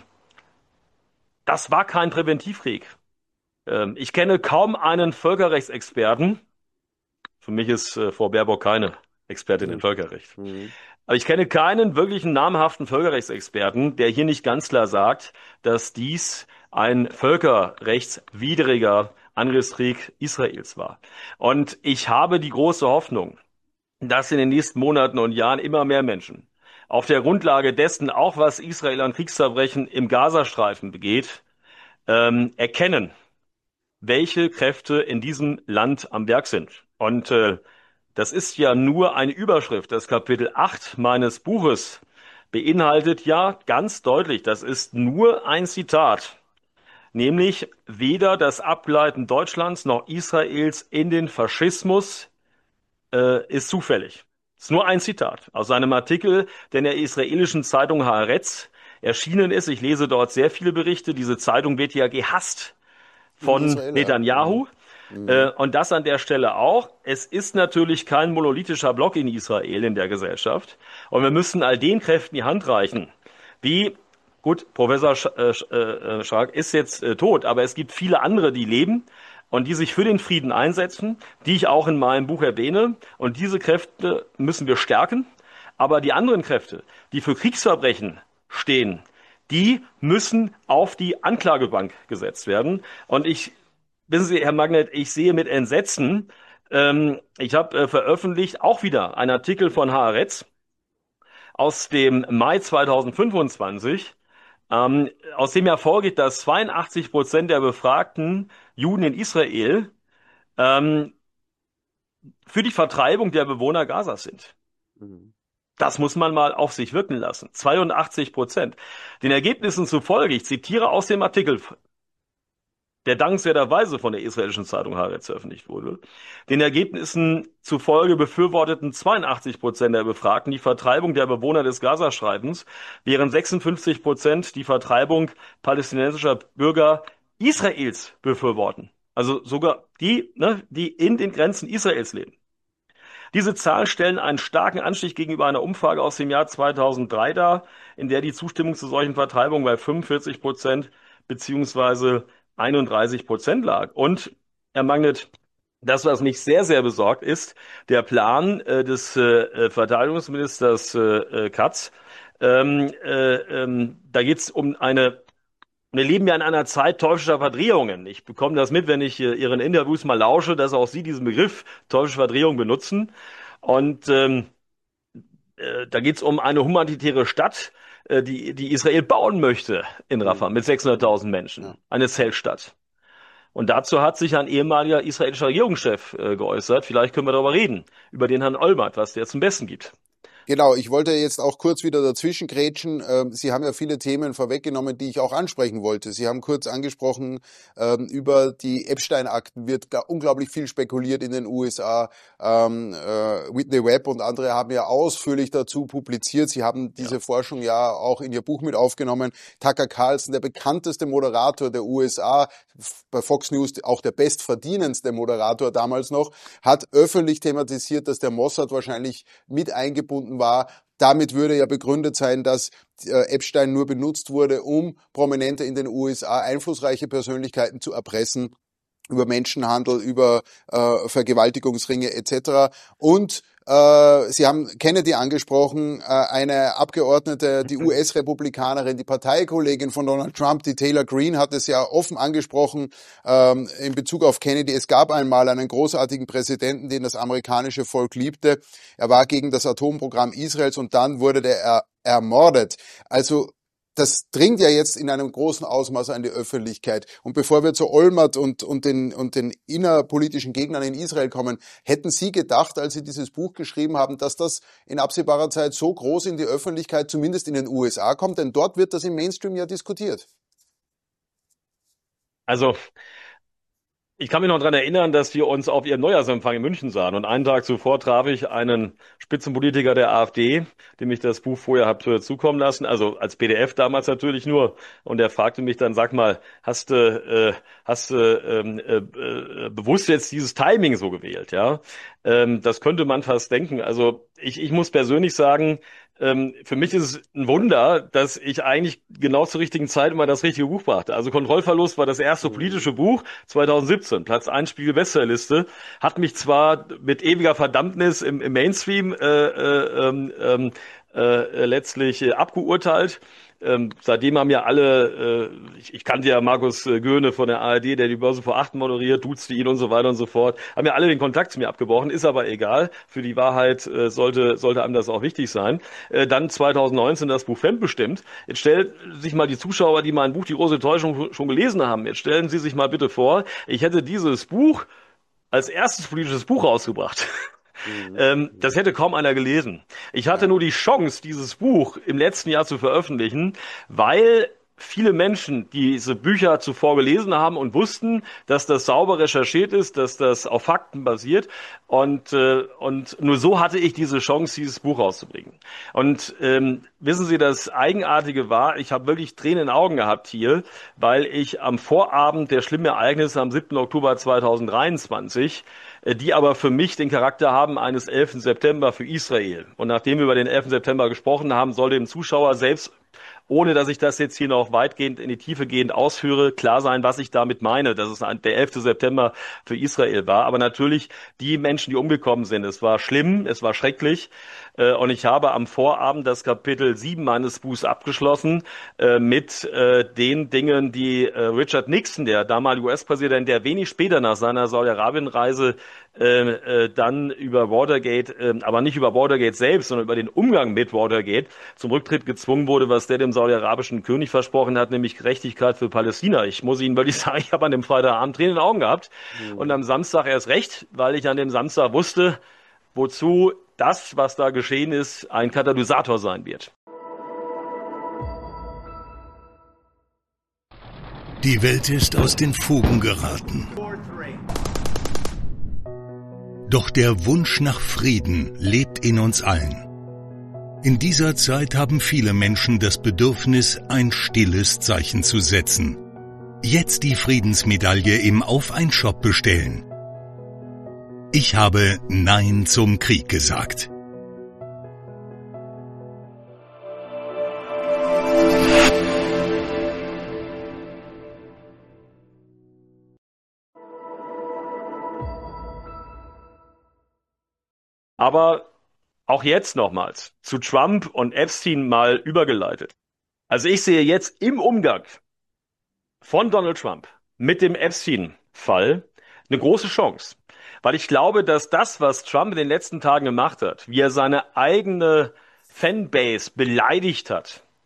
das war kein Präventivkrieg. Ich kenne kaum einen Völkerrechtsexperten. Für mich ist Frau Baerbock keine Expertin im Völkerrecht. Aber ich kenne keinen wirklichen namhaften Völkerrechtsexperten, der hier nicht ganz klar sagt, dass dies ein völkerrechtswidriger Angriffskrieg Israels war. Und ich habe die große Hoffnung, dass in den nächsten Monaten und Jahren immer mehr Menschen auf der Grundlage dessen, auch was Israel an Kriegsverbrechen im Gazastreifen begeht, erkennen, welche Kräfte in diesem Land am Werk sind. Und das ist ja nur eine Überschrift. Das Kapitel 8 meines Buches beinhaltet ja ganz deutlich, das ist nur ein Zitat, nämlich weder das Abgleiten Deutschlands noch Israels in den Faschismus ist zufällig. Das ist nur ein Zitat aus einem Artikel, der in der israelischen Zeitung Haaretz erschienen ist. Ich lese dort sehr viele Berichte. Diese Zeitung wird ja gehasst von Netanyahu. Und das an der Stelle auch. Es ist natürlich kein monolithischer Block in Israel, in der Gesellschaft. Und wir müssen all den Kräften die Hand reichen. Gut, Professor Schark ist jetzt tot, aber es gibt viele andere, die leben und die sich für den Frieden einsetzen, die ich auch in meinem Buch erwähne. Und diese Kräfte müssen wir stärken. Aber die anderen Kräfte, die für Kriegsverbrechen stehen, die müssen auf die Anklagebank gesetzt werden. Und wissen Sie, Herr Magnet, ich sehe mit Entsetzen, ich habe veröffentlicht auch wieder einen Artikel von Haaretz aus dem Mai 2025, aus dem hervorgeht, dass 82% der befragten Juden in Israel für die Vertreibung der Bewohner Gazas sind. Das muss man mal auf sich wirken lassen. 82%. Den Ergebnissen zufolge, ich zitiere aus dem Artikel, der dankenswerterweise von der israelischen Zeitung Haaretz veröffentlicht wurde. Den Ergebnissen zufolge befürworteten 82% der Befragten die Vertreibung der Bewohner des Gazastreifens, während 56% die Vertreibung palästinensischer Bürger Israels befürworten. Also sogar die in den Grenzen Israels leben. Diese Zahlen stellen einen starken Anstieg gegenüber einer Umfrage aus dem Jahr 2003 dar, in der die Zustimmung zu solchen Vertreibungen bei 45% beziehungsweise 31% lag. Und, Herr Magnet, das, was mich sehr, sehr besorgt, ist der Plan des Verteidigungsministers Katz. Da geht es um wir leben ja in einer Zeit teuflischer Verdrehungen. Ich bekomme das mit, wenn ich Ihren Interviews mal lausche, dass auch Sie diesen Begriff teuflische Verdrehung benutzen. Und da geht es um eine humanitäre Stadt, die Israel bauen möchte in Rafah mit 600.000 Menschen. Ja. Eine Zeltstadt. Und dazu hat sich ein ehemaliger israelischer Regierungschef geäußert. Vielleicht können wir darüber reden, über den Herrn Olmert, was der zum Besten gibt. Genau, ich wollte jetzt auch kurz wieder dazwischen grätschen. Sie haben ja viele Themen vorweggenommen, die ich auch ansprechen wollte. Sie haben kurz angesprochen, über die Epstein-Akten wird unglaublich viel spekuliert in den USA. Whitney Webb und andere haben ja ausführlich dazu publiziert. Sie haben diese Forschung ja auch in Ihr Buch mit aufgenommen. Tucker Carlson, der bekannteste Moderator der USA, bei Fox News auch der bestverdienendste Moderator damals noch, hat öffentlich thematisiert, dass der Mossad wahrscheinlich mit eingebunden war. Damit würde ja begründet sein, dass Epstein nur benutzt wurde, um Prominente in den USA, einflussreiche Persönlichkeiten zu erpressen, über Menschenhandel, über Vergewaltigungsringe etc. Und Sie haben Kennedy angesprochen, eine Abgeordnete, die US-Republikanerin, die Parteikollegin von Donald Trump, die Taylor Greene, hat es ja offen angesprochen in Bezug auf Kennedy. Es gab einmal einen großartigen Präsidenten, den das amerikanische Volk liebte. Er war gegen das Atomprogramm Israels und dann wurde der ermordet. Also das dringt ja jetzt in einem großen Ausmaß an die Öffentlichkeit. Und bevor wir zu Olmert und den innerpolitischen Gegnern in Israel kommen, hätten Sie gedacht, als Sie dieses Buch geschrieben haben, dass das in absehbarer Zeit so groß in die Öffentlichkeit, zumindest in den USA, kommt? Denn dort wird das im Mainstream ja diskutiert. Also, ich kann mich noch daran erinnern, dass wir uns auf Ihrem Neujahrsempfang in München sahen. Und einen Tag zuvor traf ich einen Spitzenpolitiker der AfD, dem ich das Buch vorher habe zukommen lassen, also als PDF damals natürlich nur. Und er fragte mich dann, sag mal, hast du bewusst jetzt dieses Timing so gewählt? Ja, das könnte man fast denken. Also ich muss persönlich sagen, für mich ist es ein Wunder, dass ich eigentlich genau zur richtigen Zeit immer das richtige Buch brachte. Also Kontrollverlust war das erste politische Buch 2017, Platz 1 Spiegel-Bestsellerliste, hat mich zwar mit ewiger Verdammnis im Mainstream letztlich abgeurteilt. Seitdem haben ja alle, ich kannte ja Markus Göhne von der ARD, der die Börse vor 8 moderiert, duzte ihn und so weiter und so fort, haben ja alle den Kontakt zu mir abgebrochen, ist aber egal. Für die Wahrheit sollte einem das auch wichtig sein. Dann 2019 das Buch Fremdbestimmt. Jetzt stellen sich mal die Zuschauer, die mein Buch Die große Täuschung schon gelesen haben, jetzt stellen Sie sich mal bitte vor, ich hätte dieses Buch als erstes politisches Buch rausgebracht. Das hätte kaum einer gelesen. Ich hatte nur die Chance, dieses Buch im letzten Jahr zu veröffentlichen, weil viele Menschen diese Bücher zuvor gelesen haben und wussten, dass das sauber recherchiert ist, dass das auf Fakten basiert. Und nur so hatte ich diese Chance, dieses Buch rauszubringen. Und wissen Sie, das Eigenartige war, ich habe wirklich Tränen in den Augen gehabt hier, weil ich am Vorabend der schlimmen Ereignisse am 7. Oktober 2023, die aber für mich den Charakter haben eines 11. September für Israel. Und nachdem wir über den 11. September gesprochen haben, soll dem Zuschauer selbst, ohne dass ich das jetzt hier noch weitgehend in die Tiefe gehend ausführe, klar sein, was ich damit meine, dass es der 11. September für Israel war. Aber natürlich die Menschen, die umgekommen sind, es war schlimm, es war schrecklich. Und ich habe am Vorabend das Kapitel 7 meines Buchs abgeschlossen mit den Dingen, die Richard Nixon, der damalige US-Präsident, der wenig später nach seiner Saudi-Arabien-Reise dann über Watergate, aber nicht über Watergate selbst, sondern über den Umgang mit Watergate zum Rücktritt gezwungen wurde, was der dem saudi-arabischen König versprochen hat, nämlich Gerechtigkeit für Palästina. Ich muss Ihnen wirklich sagen, ich habe an dem Freitagabend Tränen in den Augen gehabt und am Samstag erst recht, weil ich an dem Samstag wusste, wozu das, was da geschehen ist, ein Katalysator sein wird. Die Welt ist aus den Fugen geraten. Doch der Wunsch nach Frieden lebt in uns allen. In dieser Zeit haben viele Menschen das Bedürfnis, ein stilles Zeichen zu setzen. Jetzt die Friedensmedaille im Auf-ein-Shop bestellen. Ich habe Nein zum Krieg gesagt. Aber auch jetzt nochmals zu Trump und Epstein mal übergeleitet. Also ich sehe jetzt im Umgang von Donald Trump mit dem Epstein-Fall eine große Chance. Weil ich glaube, dass das, was Trump in den letzten Tagen gemacht hat, wie er seine eigene Fanbase beleidigt hat,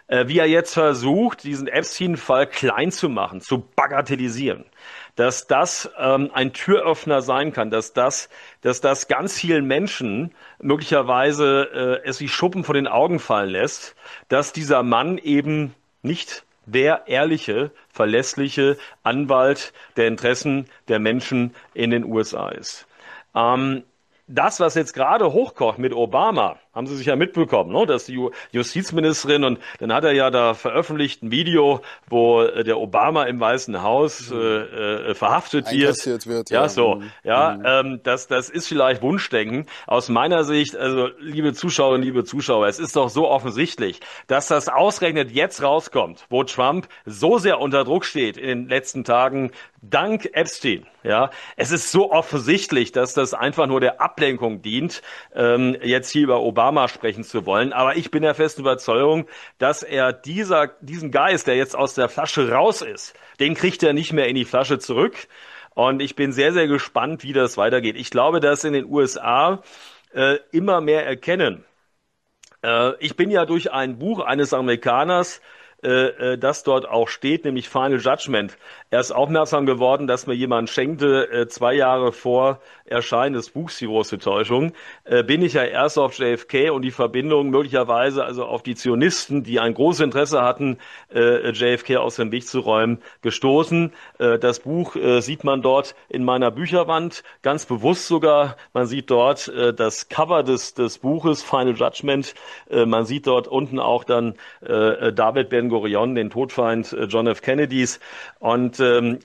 wie er jetzt versucht, diesen Epstein-Fall klein zu machen, zu bagatellisieren, dass das ein Türöffner sein kann, dass das ganz vielen Menschen möglicherweise es wie Schuppen vor den Augen fallen lässt, dass dieser Mann eben nicht der ehrliche, verlässliche Anwalt der Interessen der Menschen in den USA ist. Das, was jetzt gerade hochkocht mit Obama, haben Sie sich ja mitbekommen, ne? Dass die Justizministerin, und dann hat er ja da veröffentlicht ein Video, wo der Obama im Weißen Haus verhaftet Einkassiert wird, ja, ja. so, ja, das ist vielleicht Wunschdenken. Aus meiner Sicht, also liebe Zuschauerinnen, liebe Zuschauer, es ist doch so offensichtlich, dass das ausgerechnet jetzt rauskommt, wo Trump so sehr unter Druck steht in den letzten Tagen, dank Epstein. Ja, es ist so offensichtlich, dass das einfach nur der Ablenkung dient, jetzt hier über Obama sprechen zu wollen. Aber ich bin der festen Überzeugung, dass er diesen Geist, der jetzt aus der Flasche raus ist, den kriegt er nicht mehr in die Flasche zurück. Und ich bin sehr, sehr gespannt, wie das weitergeht. Ich glaube, dass in den USA immer mehr erkennen. Ich bin ja durch ein Buch eines Amerikaners, das dort auch steht, nämlich Final Judgment, erst aufmerksam geworden, dass mir jemand schenkte, 2 Jahre vor Erscheinen des Buchs Die große Täuschung, bin ich ja erst auf JFK und die Verbindung möglicherweise also auf die Zionisten, die ein großes Interesse hatten, JFK aus dem Weg zu räumen, gestoßen. Das Buch sieht man dort in meiner Bücherwand, ganz bewusst sogar. Man sieht dort das Cover des Buches Final Judgment. Man sieht dort unten auch dann David Ben-Gurion, den Todfeind John F. Kennedys. Und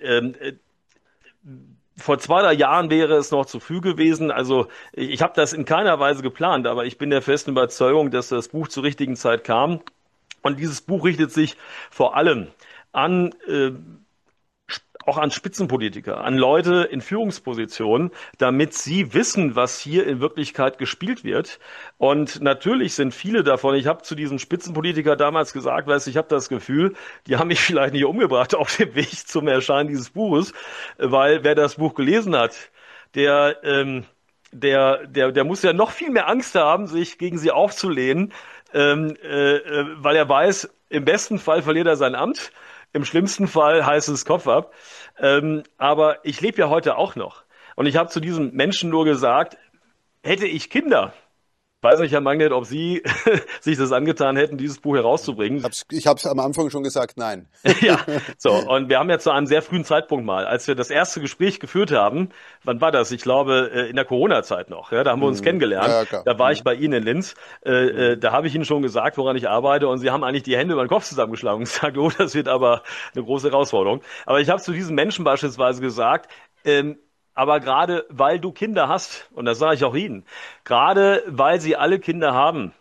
vor 2, 3 Jahren wäre es noch zu früh gewesen. Also ich habe das in keiner Weise geplant, aber ich bin der festen Überzeugung, dass das Buch zur richtigen Zeit kam. Und dieses Buch richtet sich vor allem an auch an Spitzenpolitiker, an Leute in Führungspositionen, damit sie wissen, was hier in Wirklichkeit gespielt wird. Und natürlich sind viele davon, ich habe zu diesem Spitzenpolitiker damals gesagt, ich habe das Gefühl, die haben mich vielleicht nicht umgebracht auf dem Weg zum Erscheinen dieses Buches, weil wer das Buch gelesen hat, der muss ja noch viel mehr Angst haben, sich gegen sie aufzulehnen, weil er weiß, im besten Fall verliert er sein Amt. Im schlimmsten Fall heißt es Kopf ab. Aber ich lebe ja heute auch noch. Und ich habe zu diesem Menschen nur gesagt, hätte ich Kinder, weiß nicht, Herr Magnet, ob Sie sich das angetan hätten, dieses Buch herauszubringen. Ich habe es am Anfang schon gesagt, nein. Ja, so. Und wir haben ja zu einem sehr frühen Zeitpunkt mal, als wir das erste Gespräch geführt haben, wann war das? Ich glaube, in der Corona-Zeit noch. Ja, da haben wir uns kennengelernt. Ja, klar. Da war ich bei Ihnen in Linz. Da habe ich Ihnen schon gesagt, woran ich arbeite. Und Sie haben eigentlich die Hände über den Kopf zusammengeschlagen und gesagt, oh, das wird aber eine große Herausforderung. Aber ich habe zu diesem Menschen beispielsweise gesagt, aber gerade weil du Kinder hast, und das sage ich auch Ihnen, gerade weil Sie alle Kinder haben,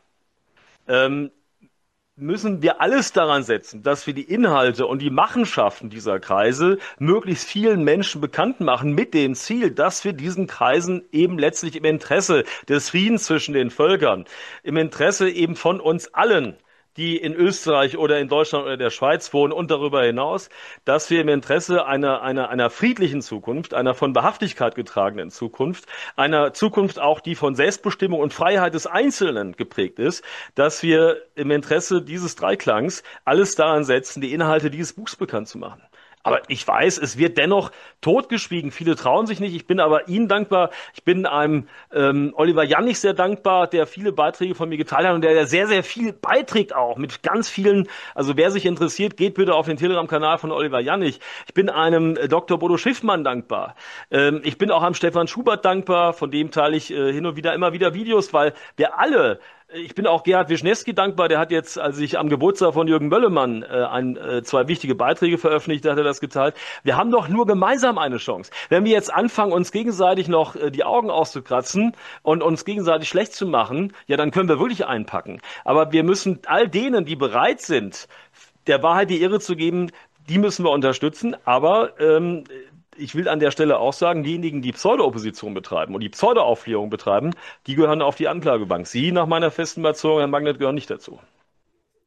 müssen wir alles daran setzen, dass wir die Inhalte und die Machenschaften dieser Kreise möglichst vielen Menschen bekannt machen, mit dem Ziel, dass wir diesen Kreisen eben letztlich im Interesse des Friedens zwischen den Völkern, im Interesse eben von uns allen, die in Österreich oder in Deutschland oder der Schweiz wohnen und darüber hinaus, dass wir im Interesse einer friedlichen Zukunft, einer von Wahrhaftigkeit getragenen Zukunft, einer Zukunft auch, die von Selbstbestimmung und Freiheit des Einzelnen geprägt ist, dass wir im Interesse dieses Dreiklangs alles daran setzen, die Inhalte dieses Buchs bekannt zu machen. Aber ich weiß, es wird dennoch totgeschwiegen. Viele trauen sich nicht. Ich bin aber Ihnen dankbar. Ich bin einem Oliver Jannig sehr dankbar, der viele Beiträge von mir geteilt hat und der sehr, sehr viel beiträgt auch mit ganz vielen. Also wer sich interessiert, geht bitte auf den Telegram-Kanal von Oliver Jannig. Ich bin einem Dr. Bodo Schiffmann dankbar. Ich bin auch einem Stefan Schubert dankbar. Von dem teile ich hin und wieder immer wieder Videos, weil wir alle. Ich bin auch Gerhard Wischnewski dankbar, der hat jetzt, als ich am Geburtstag von Jürgen Möllemann 2 wichtige Beiträge veröffentlicht, hat er das geteilt. Wir haben doch nur gemeinsam eine Chance. Wenn wir jetzt anfangen, uns gegenseitig noch die Augen auszukratzen und uns gegenseitig schlecht zu machen, ja, dann können wir wirklich einpacken. Aber wir müssen all denen, die bereit sind, der Wahrheit die Ehre zu geben, die müssen wir unterstützen. Aber ich will an der Stelle auch sagen, diejenigen, die Pseudo-Opposition betreiben und die Pseudo-Aufklärung betreiben, die gehören auf die Anklagebank. Sie, nach meiner festen Überzeugung, Herr Magnet, gehören nicht dazu.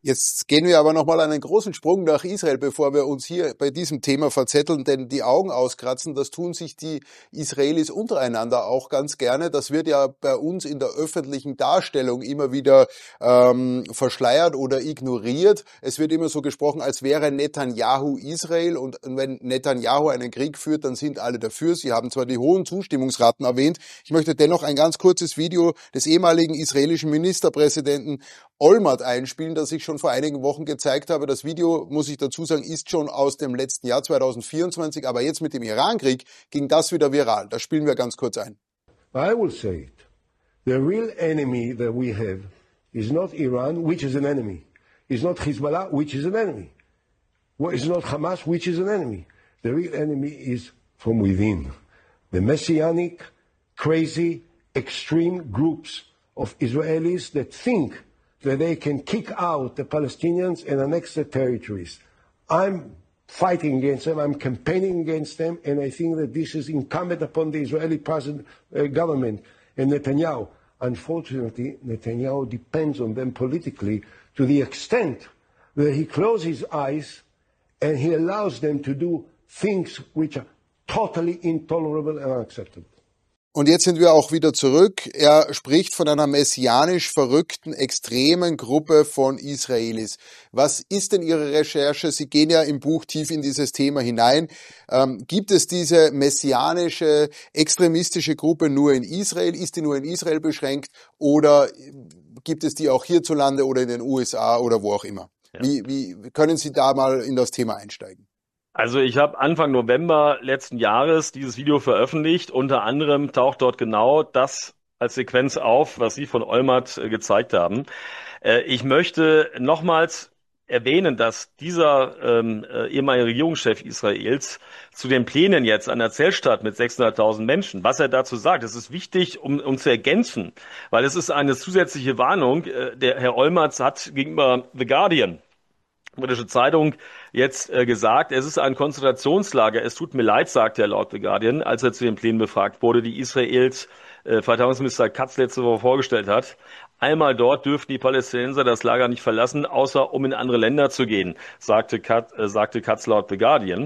Jetzt gehen wir aber nochmal einen großen Sprung nach Israel, bevor wir uns hier bei diesem Thema verzetteln, denn die Augen auskratzen, das tun sich die Israelis untereinander auch ganz gerne. Das wird ja bei uns in der öffentlichen Darstellung immer wieder verschleiert oder ignoriert. Es wird immer so gesprochen, als wäre Netanyahu Israel, und wenn Netanyahu einen Krieg führt, dann sind alle dafür. Sie haben zwar die hohen Zustimmungsraten erwähnt, ich möchte dennoch ein ganz kurzes Video des ehemaligen israelischen Ministerpräsidenten Olmert einspielen, das ich schon vor einigen Wochen gezeigt habe. Das Video, muss ich dazu sagen, ist schon aus dem letzten Jahr 2024, aber jetzt mit dem Irankrieg ging das wieder viral. Das spielen wir ganz kurz ein. I will say it. The real enemy that we have is not Iran, which is an enemy. It's not Hezbollah, which is an enemy. Well, it's not Hamas, which is an enemy. The real enemy is from within. The messianic, crazy, extreme groups of Israelis that think that they can kick out the Palestinians and annex the territories. I'm fighting against them, I'm campaigning against them, and I think that this is incumbent upon the Israeli government and Netanyahu. Unfortunately, Netanyahu depends on them politically to the extent that he closes his eyes and he allows them to do things which are totally intolerable and unacceptable. Und jetzt sind wir auch wieder zurück. Er spricht von einer messianisch verrückten, extremen Gruppe von Israelis. Was ist denn Ihre Recherche? Sie gehen ja im Buch tief in dieses Thema hinein. Gibt es diese messianische, extremistische Gruppe nur in Israel? Ist die nur in Israel beschränkt? Oder gibt es die auch hierzulande oder in den USA oder wo auch immer? Ja. Wie können Sie da mal in das Thema einsteigen? Also ich habe Anfang November letzten Jahres dieses Video veröffentlicht. Unter anderem taucht dort genau das als Sequenz auf, was Sie von Olmert gezeigt haben. Ich möchte nochmals erwähnen, dass dieser ehemalige Regierungschef Israels zu den Plänen jetzt einer Zeltstadt mit 600.000 Menschen, was er dazu sagt, das ist wichtig, um zu ergänzen, weil es ist eine zusätzliche Warnung. Der Herr Olmert hat gegenüber The Guardian, britische Zeitung, jetzt gesagt, es ist ein Konzentrationslager. Es tut mir leid, sagt er laut The Guardian, als er zu den Plänen befragt wurde, die Israels Verteidigungsminister Katz letzte Woche vorgestellt hat. Einmal dort dürften die Palästinenser das Lager nicht verlassen, außer um in andere Länder zu gehen, sagte Katz laut The Guardian.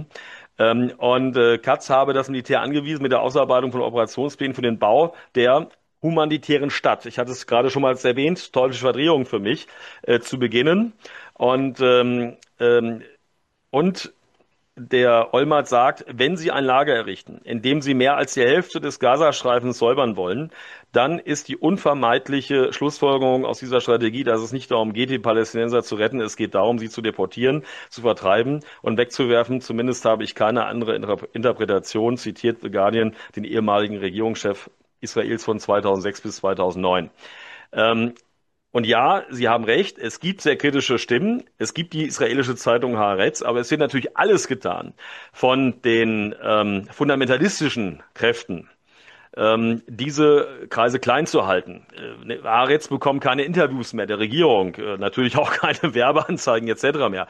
Katz habe das Militär angewiesen, mit der Ausarbeitung von Operationsplänen für den Bau der humanitären Stadt, ich hatte es gerade schon mal erwähnt, teuflische Verdrehung für mich, zu beginnen. Und der Olmert sagt, wenn Sie ein Lager errichten, in dem Sie mehr als die Hälfte des Gazastreifens säubern wollen, dann ist die unvermeidliche Schlussfolgerung aus dieser Strategie, dass es nicht darum geht, die Palästinenser zu retten, es geht darum, sie zu deportieren, zu vertreiben und wegzuwerfen. Zumindest habe ich keine andere Interpretation, zitiert The Guardian, den ehemaligen Regierungschef Israels von 2006 bis 2009. Und ja, Sie haben recht, es gibt sehr kritische Stimmen, es gibt die israelische Zeitung Haaretz, aber es wird natürlich alles getan von den fundamentalistischen Kräften, diese Kreise klein zu halten. Haaretz bekommt keine Interviews mehr der Regierung, natürlich auch keine Werbeanzeigen etc. mehr.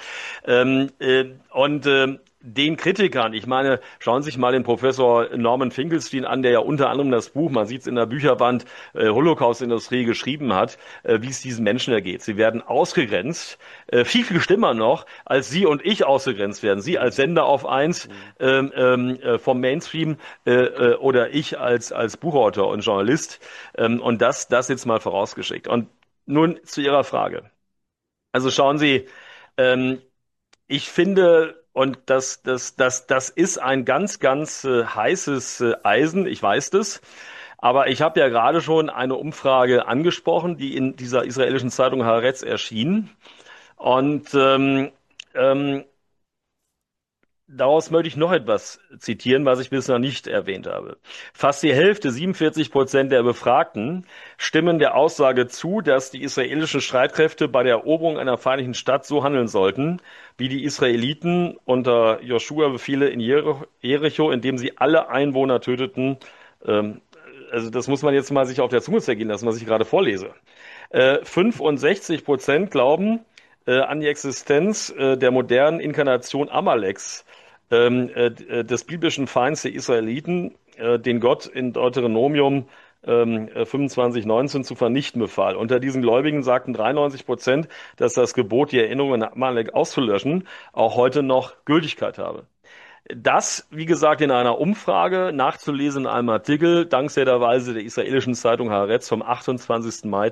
Den Kritikern, ich meine, schauen Sie sich mal den Professor Norman Finkelstein an, der ja unter anderem das Buch, man sieht es in der Bücherwand, Holocaust-Industrie geschrieben hat, wie es diesen Menschen ergeht. Sie werden ausgegrenzt, viel, viel schlimmer noch, als Sie und ich ausgegrenzt werden. Sie als Sender auf 1 vom Mainstream oder ich als Buchautor und Journalist. Und das jetzt mal vorausgeschickt. Und nun zu Ihrer Frage. Also schauen Sie, ich finde, und das ist ein ganz, ganz heißes Eisen, ich weiß das. Aber ich habe ja gerade schon eine Umfrage angesprochen, die in dieser israelischen Zeitung Haaretz erschien. Und daraus möchte ich noch etwas zitieren, was ich bisher nicht erwähnt habe. Fast die Hälfte, 47% der Befragten, stimmen der Aussage zu, dass die israelischen Streitkräfte bei der Eroberung einer feindlichen Stadt so handeln sollten, wie die Israeliten unter Joschua Befehle in Jericho, indem sie alle Einwohner töteten. Also das muss man jetzt mal sich auf der Zunge zergehen lassen, was ich gerade vorlese. 65% glauben an die Existenz der modernen Inkarnation Amaleks, des biblischen Feinds der Israeliten, den Gott in Deuteronomium 2519 zu vernichten befahl. Unter diesen Gläubigen sagten 93%, dass das Gebot, die Erinnerungen an Amalek auszulöschen, auch heute noch Gültigkeit habe. Das, wie gesagt, in einer Umfrage nachzulesen in einem Artikel, dankenswerterweise der israelischen Zeitung Haaretz vom 28. Mai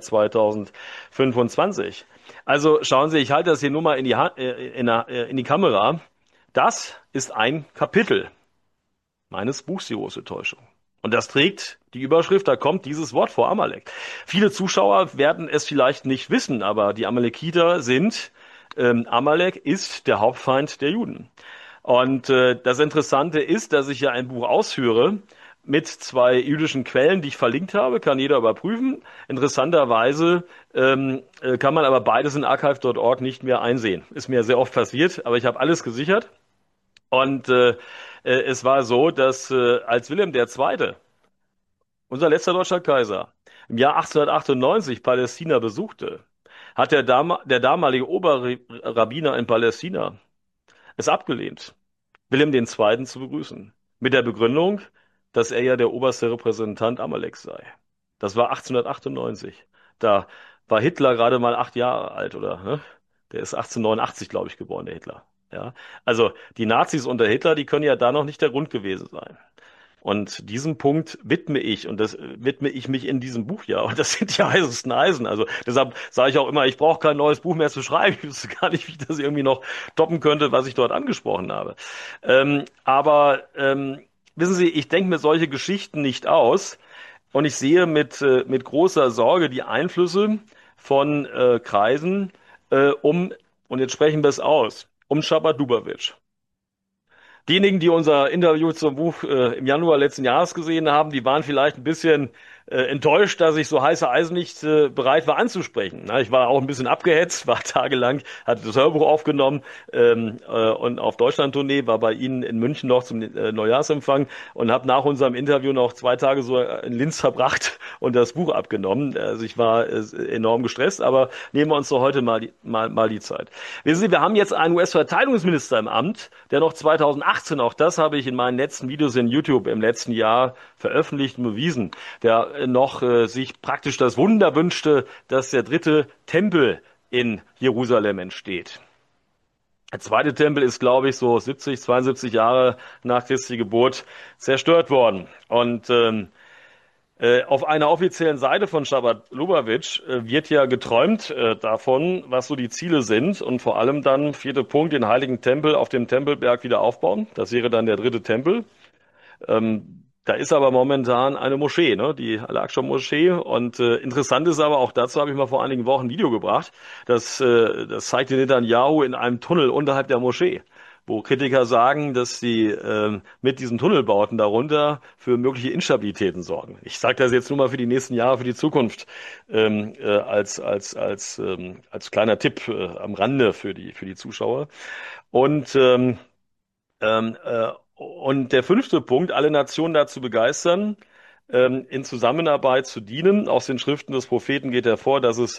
2025. Also schauen Sie, ich halte das hier nur mal in die Kamera. Das ist ein Kapitel meines Buchs Die große Täuschung. Und das trägt die Überschrift, da kommt dieses Wort vor, Amalek. Viele Zuschauer werden es vielleicht nicht wissen, aber die Amalekiter Amalek ist der Hauptfeind der Juden. Und das Interessante ist, dass ich ja ein Buch ausführe mit 2 jüdischen Quellen, die ich verlinkt habe, kann jeder überprüfen. Interessanterweise kann man aber beides in archive.org nicht mehr einsehen. Ist mir sehr oft passiert, aber ich habe alles gesichert. Und es war so, dass als Wilhelm II., unser letzter deutscher Kaiser, im Jahr 1898 Palästina besuchte, hat der damalige Oberrabbiner in Palästina es abgelehnt, Wilhelm II. Zu begrüßen. Mit der Begründung, dass er ja der oberste Repräsentant Amaleks sei. Das war 1898. Da war Hitler gerade mal 8 Jahre alt, oder? Ne? Der ist 1889, glaube ich, geboren, der Hitler. Ja? Also die Nazis unter Hitler, die können ja da noch nicht der Grund gewesen sein. Und diesem Punkt widme ich, und das widme ich mich in diesem Buch ja. Und das sind die heißesten Eisen. Also deshalb sage ich auch immer, ich brauche kein neues Buch mehr zu schreiben. Ich wüsste gar nicht, wie ich das irgendwie noch toppen könnte, was ich dort angesprochen habe. Wissen Sie, ich denke mir solche Geschichten nicht aus. Und ich sehe mit großer Sorge die Einflüsse von Kreisen und jetzt sprechen wir es aus, um Shabbat Lubavitch. Diejenigen, die unser Interview zum Buch im Januar letzten Jahres gesehen haben, die waren vielleicht ein bisschen enttäuscht, dass ich so heiße Eisen nicht bereit war anzusprechen. Na, ich war auch ein bisschen abgehetzt, war tagelang, hatte das Hörbuch aufgenommen und auf Deutschland-Tournee, war bei Ihnen in München noch zum Neujahrsempfang und habe nach unserem Interview noch 2 Tage so in Linz verbracht und das Buch abgenommen. Also ich war enorm gestresst, aber nehmen wir uns doch heute mal die Zeit. Wissen Sie, wir haben jetzt einen US-Verteidigungsminister im Amt, der noch 2018, auch das habe ich in meinen letzten Videos in YouTube im letzten Jahr veröffentlicht und bewiesen, der noch sich praktisch das Wunder wünschte, dass der 3. Tempel in Jerusalem entsteht. Der 2. Tempel ist, glaube ich, so 72 Jahre nach Christi Geburt zerstört worden. Und auf einer offiziellen Seite von Shabbat Lubavitch wird ja geträumt davon, was so die Ziele sind und vor allem dann 4. Punkt, den heiligen Tempel auf dem Tempelberg wieder aufbauen. Das wäre dann der 3. Tempel. Da ist aber momentan eine Moschee, ne? Die Al-Aqsa-Moschee. Und interessant ist aber, auch dazu habe ich mal vor einigen Wochen ein Video gebracht, das zeigte Netanyahu in einem Tunnel unterhalb der Moschee, wo Kritiker sagen, dass sie mit diesen Tunnelbauten darunter für mögliche Instabilitäten sorgen. Ich sage das jetzt nur mal für die nächsten Jahre, für die Zukunft, als kleiner Tipp am Rande für die Zuschauer. Und der 5. Punkt, alle Nationen dazu begeistern, in Zusammenarbeit zu dienen. Aus den Schriften des Propheten geht hervor, dass es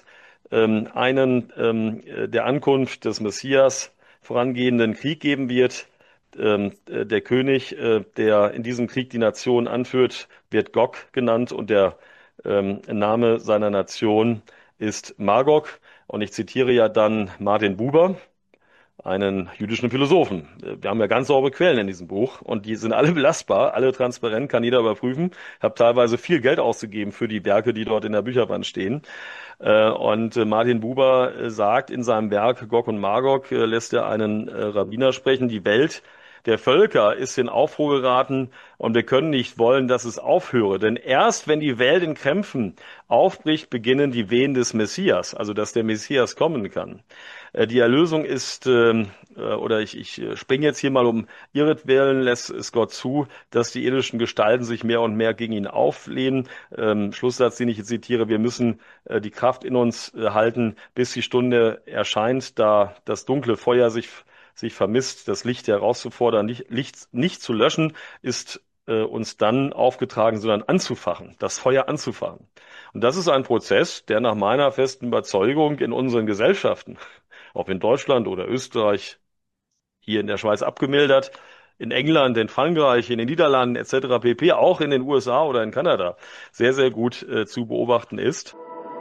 der Ankunft des Messias vorangehenden Krieg geben wird. Der König, der in diesem Krieg die Nation anführt, wird Gog genannt und der Name seiner Nation ist Magog. Und ich zitiere ja dann Martin Buber, einen jüdischen Philosophen. Wir haben ja ganz saubere Quellen in diesem Buch und die sind alle belastbar, alle transparent, kann jeder überprüfen. Ich habe teilweise viel Geld ausgegeben für die Werke, die dort in der Bücherwand stehen. Und Martin Buber sagt in seinem Werk Gog und Magog, lässt er einen Rabbiner sprechen, die Welt der Völker ist in Aufruhr geraten und wir können nicht wollen, dass es aufhöre. Denn erst wenn die Welt in Krämpfen aufbricht, beginnen die Wehen des Messias, also dass der Messias kommen kann. Die Erlösung ist, ich springe jetzt hier mal um ihretwillen, lässt es Gott zu, dass die irdischen Gestalten sich mehr und mehr gegen ihn auflehnen. Schlusssatz, den ich jetzt zitiere, wir müssen die Kraft in uns halten, bis die Stunde erscheint, da das dunkle Feuer sich vermisst, das Licht herauszufordern, Licht nicht zu löschen, ist uns dann aufgetragen, sondern anzufachen, das Feuer anzufachen. Und das ist ein Prozess, der nach meiner festen Überzeugung in unseren Gesellschaften, ob in Deutschland oder Österreich, hier in der Schweiz abgemildert, in England, in Frankreich, in den Niederlanden etc. pp., auch in den USA oder in Kanada sehr, sehr gut zu beobachten ist.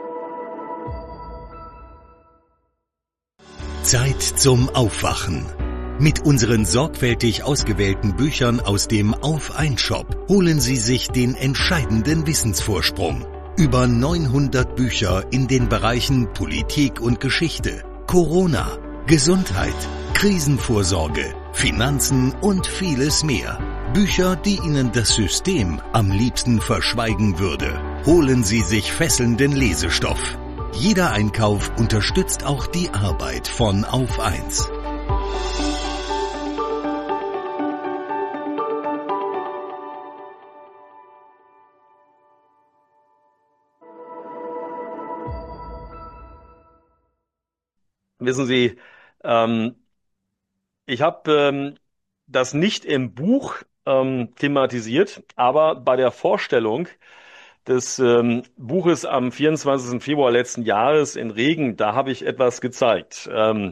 Zeit zum Aufwachen. Mit unseren sorgfältig ausgewählten Büchern aus dem Auf-ein-Shop holen Sie sich den entscheidenden Wissensvorsprung. Über 900 Bücher in den Bereichen Politik und Geschichte, Corona, Gesundheit, Krisenvorsorge, Finanzen und vieles mehr. Bücher, die Ihnen das System am liebsten verschweigen würde. Holen Sie sich fesselnden Lesestoff. Jeder Einkauf unterstützt auch die Arbeit von Auf 1. Wissen Sie, ich habe das nicht im Buch thematisiert, aber bei der Vorstellung des Buches am 24. Februar letzten Jahres in Regen, da habe ich etwas gezeigt.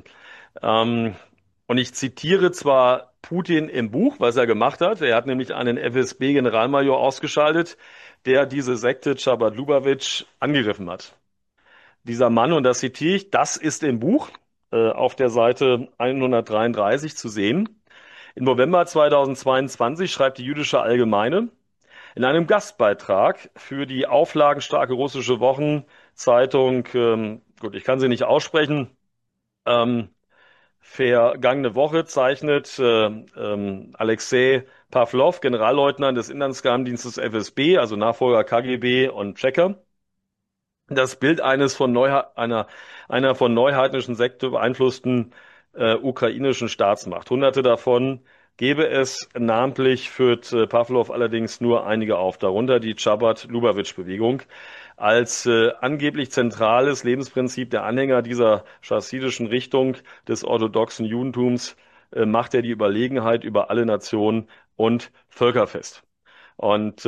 Und ich zitiere zwar Putin im Buch, was er gemacht hat. Er hat nämlich einen FSB-Generalmajor ausgeschaltet, der diese Sekte Chabad-Lubavitch angegriffen hat. Dieser Mann, und das zitiere ich, das ist im Buch auf der Seite 133 zu sehen. Im November 2022 schreibt die Jüdische Allgemeine in einem Gastbeitrag für die auflagenstarke russische Wochenzeitung, gut, ich kann sie nicht aussprechen, vergangene Woche zeichnet Alexei Pawlow, Generalleutnant des Inlandsgeheimdienstes FSB, also Nachfolger KGB und Checker, das Bild einer von neuheidnischen Sekte beeinflussten ukrainischen Staatsmacht. Hunderte davon gäbe es, namentlich führt Pawlow allerdings nur einige auf, darunter die Chabad-Lubavitch-Bewegung. Als angeblich zentrales Lebensprinzip der Anhänger dieser chassidischen Richtung des orthodoxen Judentums macht er die Überlegenheit über alle Nationen und Völker fest. Und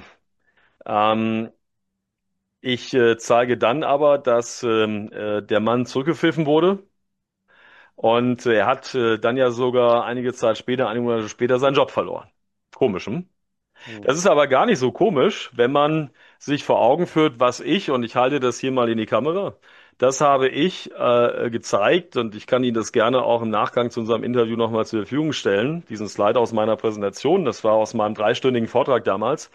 ich zeige dann aber, dass der Mann zurückgepfiffen wurde. Und er hat dann ja sogar einige Monate später seinen Job verloren. Komisch, hm? Das ist aber gar nicht so komisch, wenn man sich vor Augen führt, was und ich halte das hier mal in die Kamera, das habe ich gezeigt und ich kann Ihnen das gerne auch im Nachgang zu unserem Interview nochmal zur Verfügung stellen, diesen Slide aus meiner Präsentation, das war aus meinem 3-stündigen Vortrag damals.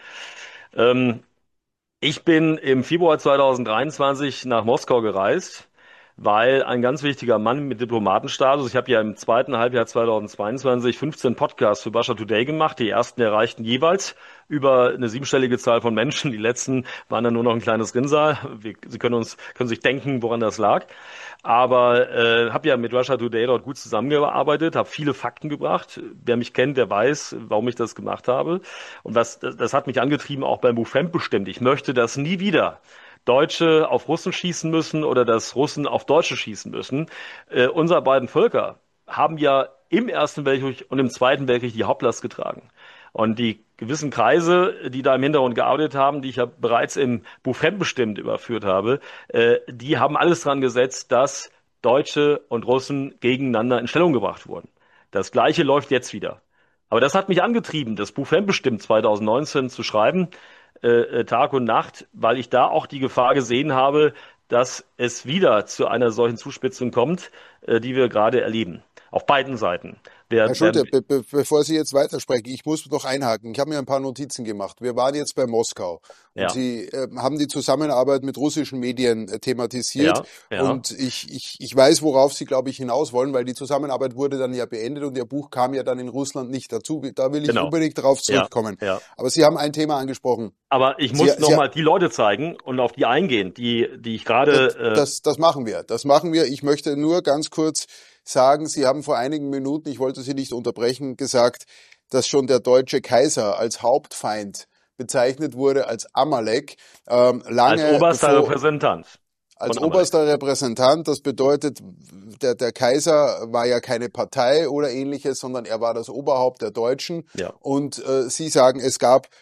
Ich bin im Februar 2023 nach Moskau gereist, weil ein ganz wichtiger Mann mit Diplomatenstatus, ich habe ja im zweiten Halbjahr 2022 15 Podcasts für Russia Today gemacht. Die ersten erreichten jeweils über eine 7-stellige Zahl von Menschen. Die letzten waren dann nur noch ein kleines Rinnsal. Sie können sich denken, woran das lag. Aber habe ja mit Russia Today dort gut zusammengearbeitet, habe viele Fakten gebracht. Wer mich kennt, der weiß, warum ich das gemacht habe. Und das hat mich angetrieben, auch beim Buch Fremdbestimmt. Ich möchte das nie wieder Deutsche auf Russen schießen müssen oder dass Russen auf Deutsche schießen müssen. Unsere beiden Völker haben ja im Ersten Weltkrieg und im Zweiten Weltkrieg die Hauptlast getragen. Und die gewissen Kreise, die da im Hintergrund gearbeitet haben, die ich ja bereits im Buch Fremdbestimmt überführt habe, die haben alles dran gesetzt, dass Deutsche und Russen gegeneinander in Stellung gebracht wurden. Das Gleiche läuft jetzt wieder. Aber das hat mich angetrieben, das Buch Fremdbestimmt 2019 zu schreiben, Tag und Nacht, weil ich da auch die Gefahr gesehen habe, dass es wieder zu einer solchen Zuspitzung kommt, die wir gerade erleben. Auf beiden Seiten. Herr Schulte, bevor Sie jetzt weitersprechen, ich muss noch einhaken. Ich habe mir ein paar Notizen gemacht. Wir waren jetzt bei Moskau und Sie haben die Zusammenarbeit mit russischen Medien thematisiert. Ja. Und ich weiß, worauf Sie, glaube ich, hinaus wollen, weil die Zusammenarbeit wurde dann ja beendet und Ihr Buch kam ja dann in Russland nicht dazu. Da will ich unbedingt darauf zurückkommen. Ja. Aber Sie haben ein Thema angesprochen. Aber ich muss nochmal die Leute zeigen und auf die eingehen, die ich gerade... Das machen wir. Das machen wir. Ich möchte nur ganz kurz sagen, Sie haben vor einigen Minuten, ich wollte Sie nicht unterbrechen, gesagt, dass schon der deutsche Kaiser als Hauptfeind bezeichnet wurde, als Amalek. Als oberster Repräsentant. Als oberster Repräsentant, das bedeutet, der Kaiser war ja keine Partei oder ähnliches, sondern er war das Oberhaupt der Deutschen. Ja. Und Sie sagen, es gab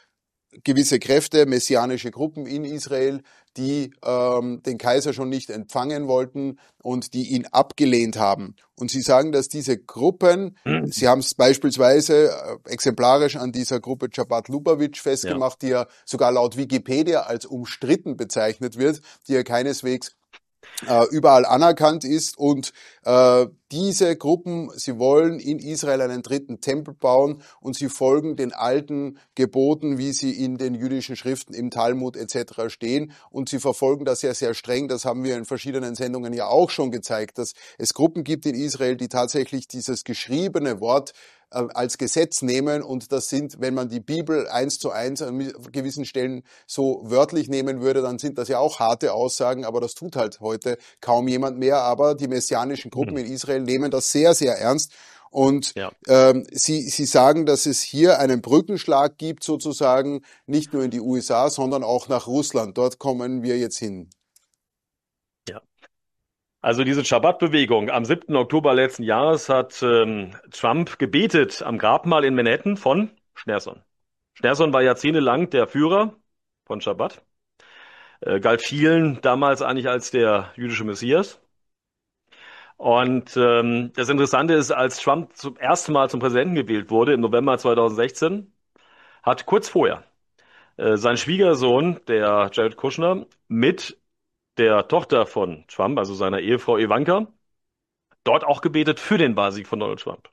gewisse Kräfte, messianische Gruppen in Israel, die den Kaiser schon nicht empfangen wollten und die ihn abgelehnt haben. Und sie sagen, dass diese Gruppen, sie haben es beispielsweise exemplarisch an dieser Gruppe Chabad Lubavitch festgemacht, die ja sogar laut Wikipedia als umstritten bezeichnet wird, die ja keineswegs überall anerkannt ist, und diese Gruppen, sie wollen in Israel einen dritten Tempel bauen und sie folgen den alten Geboten, wie sie in den jüdischen Schriften im Talmud etc. stehen, und sie verfolgen das ja sehr streng. Das haben wir in verschiedenen Sendungen ja auch schon gezeigt, dass es Gruppen gibt in Israel, die tatsächlich dieses geschriebene Wort als Gesetz nehmen, und das sind, wenn man die Bibel 1:1 an gewissen Stellen so wörtlich nehmen würde, dann sind das ja auch harte Aussagen, aber das tut halt heute kaum jemand mehr. Aber die messianischen Gruppen in Israel nehmen das sehr, sehr ernst. Und sie sagen, dass es hier einen Brückenschlag gibt, sozusagen, nicht nur in die USA, sondern auch nach Russland. Dort kommen wir jetzt hin. Ja. Also diese Schabbat-Bewegung am 7. Oktober letzten Jahres hat Trump gebetet am Grabmal in Manhattan von Schneerson. Schneerson war jahrzehntelang der Führer von Schabbat, galt vielen damals eigentlich als der jüdische Messias. Und das Interessante ist, als Trump zum ersten Mal zum Präsidenten gewählt wurde im November 2016, hat kurz vorher sein Schwiegersohn, der Jared Kushner, mit der Tochter von Trump, also seiner Ehefrau Ivanka, dort auch gebetet für den Wahlsieg von Donald Trump.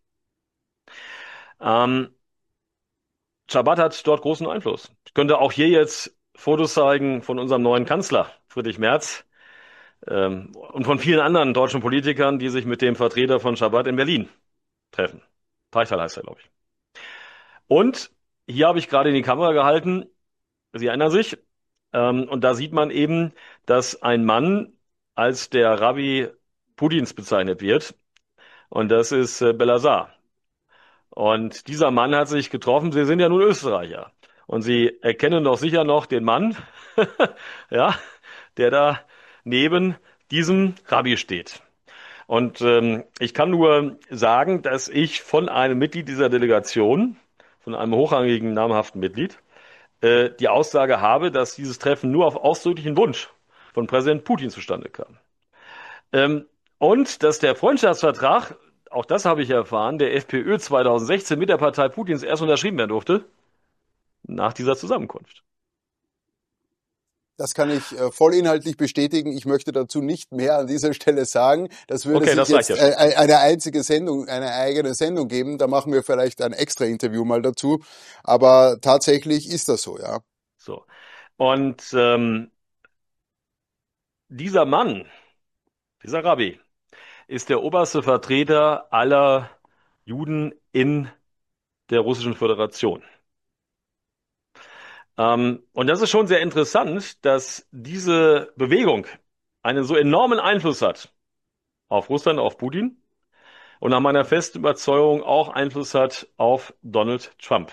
Schabbat hat dort großen Einfluss. Ich könnte auch hier jetzt Fotos zeigen von unserem neuen Kanzler, Friedrich Merz, und von vielen anderen deutschen Politikern, die sich mit dem Vertreter von Schabbat in Berlin treffen. Teichtal heißt er, glaube ich. Und hier habe ich gerade in die Kamera gehalten, Sie erinnern sich, und da sieht man eben, dass ein Mann als der Rabbi Putins bezeichnet wird, und das ist Belazar. Und dieser Mann hat sich getroffen, Sie sind ja nun Österreicher, und Sie erkennen doch sicher noch den Mann, ja, der da neben diesem Rabbi steht. Und ich kann nur sagen, dass ich von einem Mitglied dieser Delegation, von einem hochrangigen, namhaften Mitglied, die Aussage habe, dass dieses Treffen nur auf ausdrücklichen Wunsch von Präsident Putin zustande kam. Und dass der Freundschaftsvertrag, auch das habe ich erfahren, der FPÖ 2016 mit der Partei Putins erst unterschrieben werden durfte, nach dieser Zusammenkunft. Das kann ich vollinhaltlich bestätigen. Ich möchte dazu nicht mehr an dieser Stelle sagen. Das würde sich jetzt eine einzige Sendung, eine eigene Sendung geben. Da machen wir vielleicht ein extra Interview mal dazu. Aber tatsächlich ist das so, ja. So. Und dieser Mann, dieser Rabbi, ist der oberste Vertreter aller Juden in der Russischen Föderation. Und das ist schon sehr interessant, dass diese Bewegung einen so enormen Einfluss hat auf Russland, auf Putin, und nach meiner festen Überzeugung auch Einfluss hat auf Donald Trump.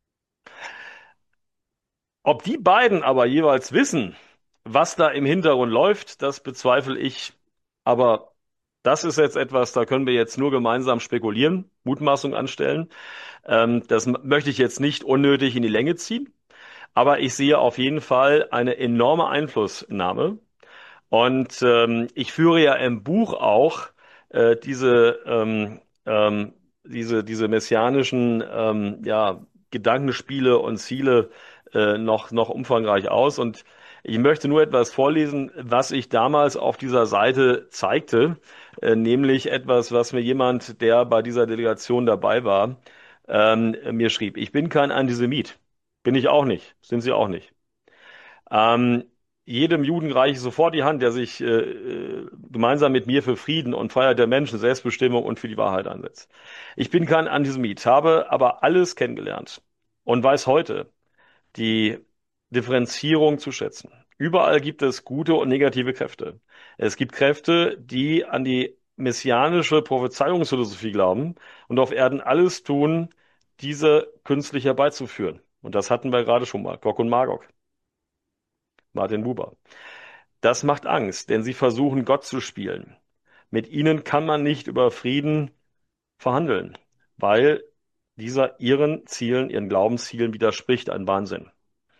Ob die beiden aber jeweils wissen, was da im Hintergrund läuft, das bezweifle ich. Aber das ist jetzt etwas, da können wir jetzt nur gemeinsam spekulieren, Mutmaßung anstellen. Das möchte ich jetzt nicht unnötig in die Länge ziehen. Aber ich sehe auf jeden Fall eine enorme Einflussnahme. Und ich führe ja im Buch auch diese messianischen Gedankenspiele und Ziele noch umfangreich aus. Und ich möchte nur etwas vorlesen, was ich damals auf dieser Seite zeigte, nämlich etwas, was mir jemand, der bei dieser Delegation dabei war, mir schrieb. Ich bin kein Antisemit. Bin ich auch nicht. Sind Sie auch nicht. Jedem Juden reiche ich sofort die Hand, der sich gemeinsam mit mir für Frieden und Freiheit der Menschen, Selbstbestimmung und für die Wahrheit einsetzt. Ich bin kein Antisemit, habe aber alles kennengelernt und weiß heute die Differenzierung zu schätzen. Überall gibt es gute und negative Kräfte. Es gibt Kräfte, die an die messianische Prophezeiungsphilosophie glauben und auf Erden alles tun, diese künstlich herbeizuführen. Und das hatten wir gerade schon mal. Gog und Magog. Martin Buber. Das macht Angst, denn sie versuchen, Gott zu spielen. Mit ihnen kann man nicht über Frieden verhandeln, weil dieser ihren Zielen, ihren Glaubenszielen widerspricht. Ein Wahnsinn.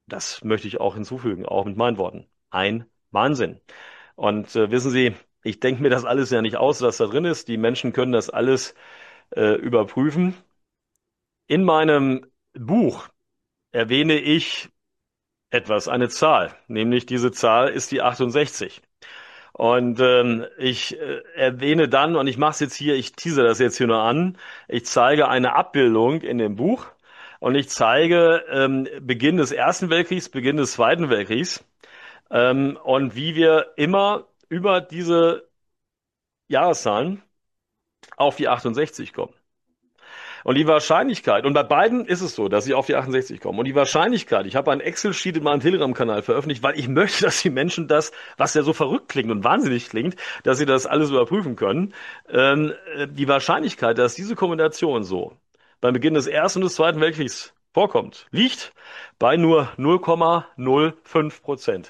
Das möchte ich auch hinzufügen, auch mit meinen Worten. Ein Wahnsinn. Und wissen Sie, ich denke mir das alles ja nicht aus, was da drin ist. Die Menschen können das alles überprüfen. In meinem Buch erwähne ich etwas, eine Zahl, nämlich diese Zahl ist die 68. Und ich erwähne dann, und ich mache es jetzt hier, ich tease das jetzt hier nur an, ich zeige eine Abbildung in dem Buch und ich zeige Beginn des Ersten Weltkriegs, Beginn des Zweiten Weltkriegs und wie wir immer über diese Jahreszahlen auf die 68 kommen. Und die Wahrscheinlichkeit, und bei beiden ist es so, dass sie auf die 68 kommen. Und die Wahrscheinlichkeit, ich habe ein Excel-Sheet in meinem Telegram-Kanal veröffentlicht, weil ich möchte, dass die Menschen das, was ja so verrückt klingt und wahnsinnig klingt, dass sie das alles überprüfen können. Die Wahrscheinlichkeit, dass diese Kombination so beim Beginn des Ersten und des Zweiten Weltkriegs vorkommt, liegt bei nur 0,05%.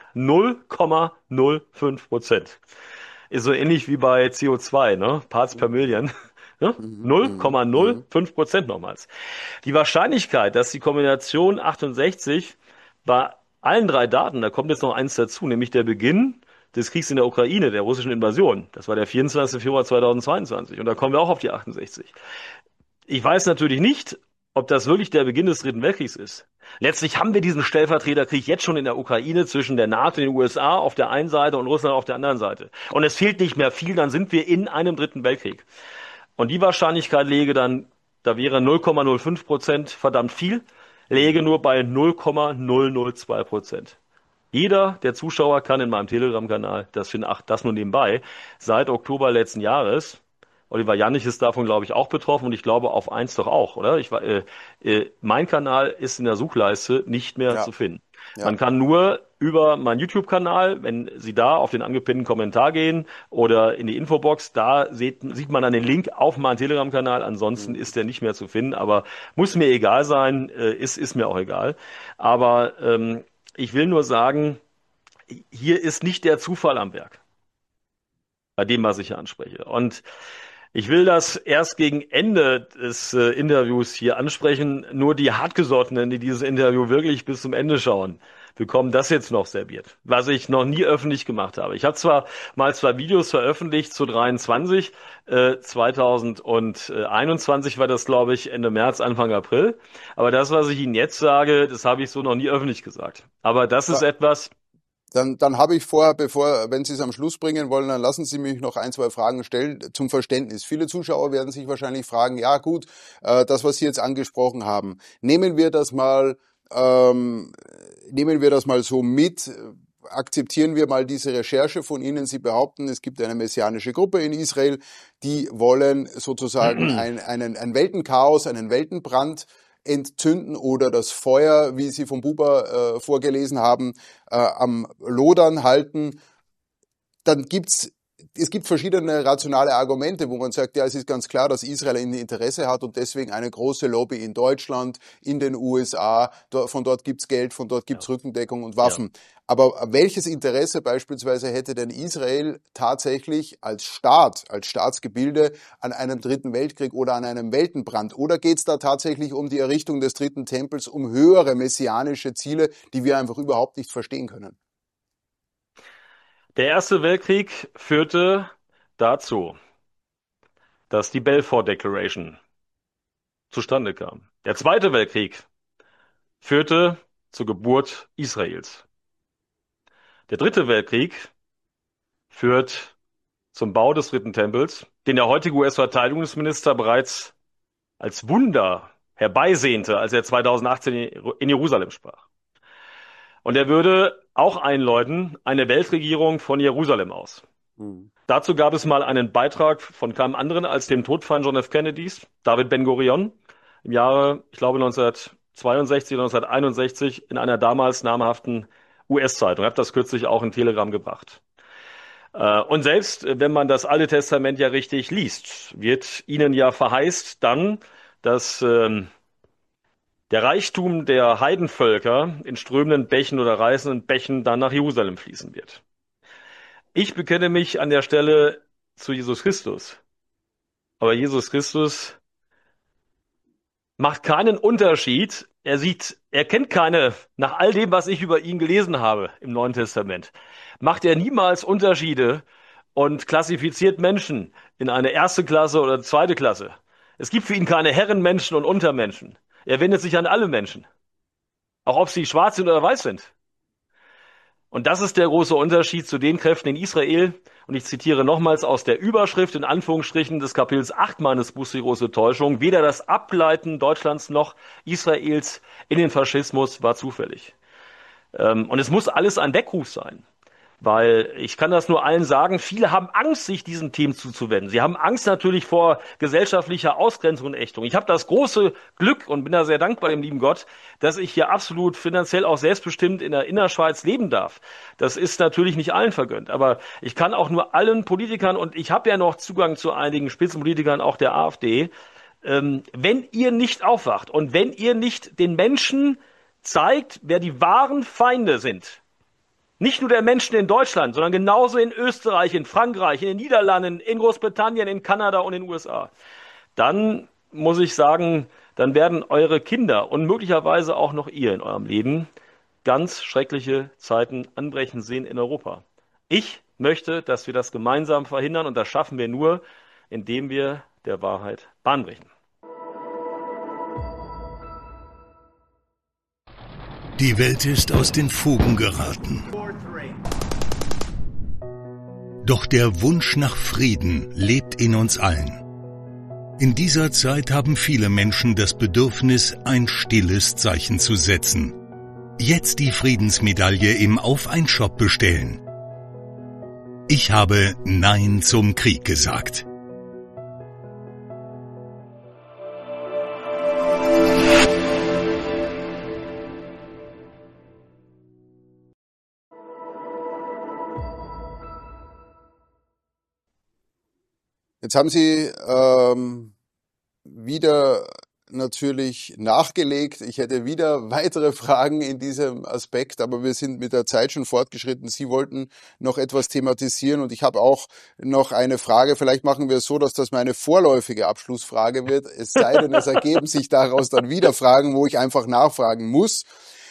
0,05%. Ist so ähnlich wie bei CO2, ne? Parts per Million. Ne? Mhm, mhm, 0,05% nochmals. Die Wahrscheinlichkeit, dass die Kombination 68 bei allen drei Daten, da kommt jetzt noch eins dazu, nämlich der Beginn des Kriegs in der Ukraine, der russischen Invasion. Das war der 24. Februar 2022. Und da kommen wir auch auf die 68. Ich weiß natürlich nicht, ob das wirklich der Beginn des Dritten Weltkriegs ist. Letztlich haben wir diesen Stellvertreterkrieg jetzt schon in der Ukraine zwischen der NATO und den USA auf der einen Seite und Russland auf der anderen Seite. Und es fehlt nicht mehr viel, dann sind wir in einem Dritten Weltkrieg. Und die Wahrscheinlichkeit läge dann, da wäre 0,05% verdammt viel, läge nur bei 0,002%. Jeder der Zuschauer kann in meinem Telegram-Kanal, das nur nebenbei, seit Oktober letzten Jahres, Oliver Janich ist davon, glaube ich, auch betroffen und ich glaube auf eins doch auch, oder? Mein Kanal ist in der Suchleiste nicht mehr ja, zu finden. ja. Man kann nur über meinen YouTube-Kanal, wenn Sie da auf den angepinnten Kommentar gehen oder in die Infobox, da sieht man dann den Link auf meinen Telegram-Kanal. Ansonsten Mhm. ist der nicht mehr zu finden, aber muss mir egal sein, ist mir auch egal. Aber ich will nur sagen, hier ist nicht der Zufall am Werk, bei dem, was ich hier anspreche. Und ich will das erst gegen Ende des Interviews hier ansprechen. Nur die Hartgesottenen, die dieses Interview wirklich bis zum Ende schauen, bekommen das jetzt noch serviert, was ich noch nie öffentlich gemacht habe. Ich habe zwar mal zwei Videos veröffentlicht zu 23, 2021 war das, glaube ich, Ende März, Anfang April. Aber das, was ich Ihnen jetzt sage, das habe ich so noch nie öffentlich gesagt. Aber das ist etwas, Dann habe ich vorher, wenn Sie es am Schluss bringen wollen, dann lassen Sie mich noch ein, zwei Fragen stellen zum Verständnis. Viele Zuschauer werden sich wahrscheinlich fragen, ja gut, das, was Sie jetzt angesprochen haben, nehmen wir das mal so mit, akzeptieren wir mal diese Recherche von Ihnen. Sie behaupten, es gibt eine messianische Gruppe in Israel, die wollen sozusagen ein Weltenchaos, einen Weltenbrand entzünden oder das Feuer, wie Sie vom Buber vorgelesen haben, am Lodern halten. Dann es gibt verschiedene rationale Argumente, wo man sagt, ja, es ist ganz klar, dass Israel ein Interesse hat und deswegen eine große Lobby in Deutschland, in den USA, von dort gibt's Geld, von dort gibt's ja, Rückendeckung und ja. Waffen. Aber welches Interesse beispielsweise hätte denn Israel tatsächlich als Staat, als Staatsgebilde an einem dritten Weltkrieg oder an einem Weltenbrand? Oder geht's da tatsächlich um die Errichtung des dritten Tempels, um höhere messianische Ziele, die wir einfach überhaupt nicht verstehen können? Der Erste Weltkrieg führte dazu, dass die Balfour Declaration zustande kam. Der Zweite Weltkrieg führte zur Geburt Israels. Der Dritte Weltkrieg führt zum Bau des Dritten Tempels, den der heutige US-Verteidigungsminister bereits als Wunder herbeisehnte, als er 2018 in Jerusalem sprach. Und er würde auch einläuten, eine Weltregierung von Jerusalem aus. Hm. Dazu gab es mal einen Beitrag von keinem anderen als dem Todfeind John F. Kennedys, David Ben-Gurion, im Jahre, ich glaube 1962, 1961 in einer damals namhaften US-Zeitung. Ich habe das kürzlich auch in Telegram gebracht. Und selbst wenn man das Alte Testament ja richtig liest, wird ihnen ja verheißt dann, dass der Reichtum der Heidenvölker in strömenden Bächen oder reißenden Bächen dann nach Jerusalem fließen wird. Ich bekenne mich an der Stelle zu Jesus Christus. Aber Jesus Christus macht keinen Unterschied er kennt keine, nach all dem, was ich über ihn gelesen habe im Neuen Testament, macht er niemals Unterschiede und klassifiziert Menschen in eine erste Klasse oder zweite Klasse. Es gibt für ihn keine Herrenmenschen und Untermenschen. Er wendet sich an alle Menschen, auch ob sie schwarz sind oder weiß sind. Und das ist der große Unterschied zu den Kräften in Israel. Und ich zitiere nochmals aus der Überschrift in Anführungsstrichen des Kapitels 8 meines Buchs Die große Täuschung. Weder das Ableiten Deutschlands noch Israels in den Faschismus war zufällig. Und es muss alles ein Weckruf sein. Weil ich kann das nur allen sagen, viele haben Angst, sich diesen Themen zuzuwenden. Sie haben Angst natürlich vor gesellschaftlicher Ausgrenzung und Ächtung. Ich habe das große Glück und bin da sehr dankbar dem lieben Gott, dass ich hier absolut finanziell auch selbstbestimmt in der Innerschweiz leben darf. Das ist natürlich nicht allen vergönnt, aber ich kann auch nur allen Politikern, und ich habe ja noch Zugang zu einigen Spitzenpolitikern auch der AfD, wenn ihr nicht aufwacht und wenn ihr nicht den Menschen zeigt, wer die wahren Feinde sind, nicht nur der Menschen in Deutschland, sondern genauso in Österreich, in Frankreich, in den Niederlanden, in Großbritannien, in Kanada und in den USA. Dann muss ich sagen, dann werden eure Kinder und möglicherweise auch noch ihr in eurem Leben ganz schreckliche Zeiten anbrechen sehen in Europa. Ich möchte, dass wir das gemeinsam verhindern, und das schaffen wir nur, indem wir der Wahrheit Bahn brechen. Die Welt ist aus den Fugen geraten. Doch der Wunsch nach Frieden lebt in uns allen. In dieser Zeit haben viele Menschen das Bedürfnis, ein stilles Zeichen zu setzen. Jetzt die Friedensmedaille im Auf-ein-Shop bestellen. Ich habe Nein zum Krieg gesagt. Jetzt haben Sie wieder natürlich nachgelegt. Ich hätte wieder weitere Fragen in diesem Aspekt, aber wir sind mit der Zeit schon fortgeschritten. Sie wollten noch etwas thematisieren und ich habe auch noch eine Frage. Vielleicht machen wir es so, dass das meine vorläufige Abschlussfrage wird. Es sei denn, es ergeben sich daraus dann wieder Fragen, wo ich einfach nachfragen muss.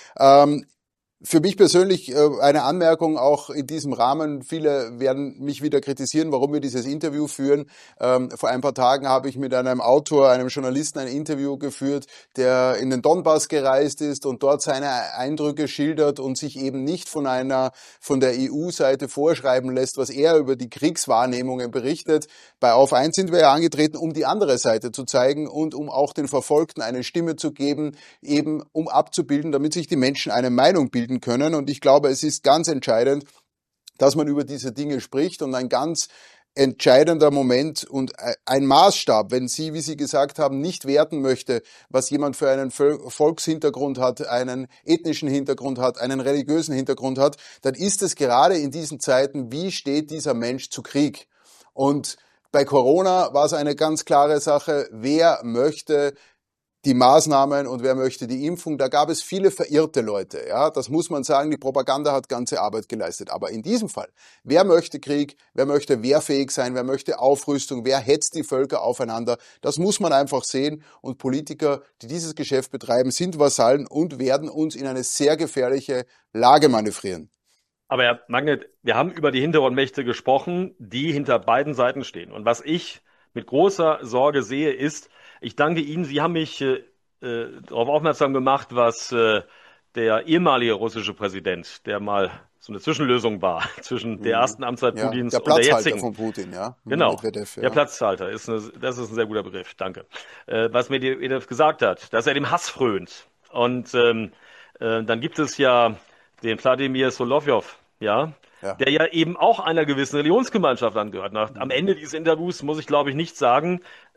Für mich persönlich eine Anmerkung auch in diesem Rahmen. Viele werden mich wieder kritisieren, warum wir dieses Interview führen. Vor ein paar Tagen habe ich mit einem Autor, einem Journalisten ein Interview geführt, der in den Donbass gereist ist und dort seine Eindrücke schildert und sich eben nicht von der EU-Seite vorschreiben lässt, was er über die Kriegswahrnehmungen berichtet. Bei Auf 1 sind wir ja angetreten, um die andere Seite zu zeigen und um auch den Verfolgten eine Stimme zu geben, eben um abzubilden, damit sich die Menschen eine Meinung bilden können. Und ich glaube, es ist ganz entscheidend, dass man über diese Dinge spricht, und ein ganz entscheidender Moment und ein Maßstab, wenn Sie, wie Sie gesagt haben, nicht werten möchte, was jemand für einen Volkshintergrund hat, einen ethnischen Hintergrund hat, einen religiösen Hintergrund hat, dann ist es gerade in diesen Zeiten, wie steht dieser Mensch zu Krieg? Und bei Corona war es eine ganz klare Sache, wer möchte die Maßnahmen und wer möchte die Impfung. Da gab es viele verirrte Leute. Ja, das muss man sagen, die Propaganda hat ganze Arbeit geleistet. Aber in diesem Fall, wer möchte Krieg, wer möchte wehrfähig sein, wer möchte Aufrüstung, wer hetzt die Völker aufeinander, das muss man einfach sehen. Und Politiker, die dieses Geschäft betreiben, sind Vasallen und werden uns in eine sehr gefährliche Lage manövrieren. Aber Herr Magnet, wir haben über die Hintergrundmächte gesprochen, die hinter beiden Seiten stehen. Und was ich mit großer Sorge sehe, ist, ich danke Ihnen, Sie haben mich darauf aufmerksam gemacht, was der ehemalige russische Präsident, der mal so eine Zwischenlösung war zwischen der ersten Amtszeit Putins und der jetzigen. Der Platzhalter von Putin, ja. Genau, Medvedev, ja. Der Platzhalter, das ist ein sehr guter Begriff, danke. Was Medvedev gesagt hat, dass er dem Hass frönt. Und dann gibt es ja den Wladimir Solovyov, ja, der ja eben auch einer gewissen Religionsgemeinschaft angehört. Am Ende dieses Interviews muss ich, glaube ich, nicht sagen,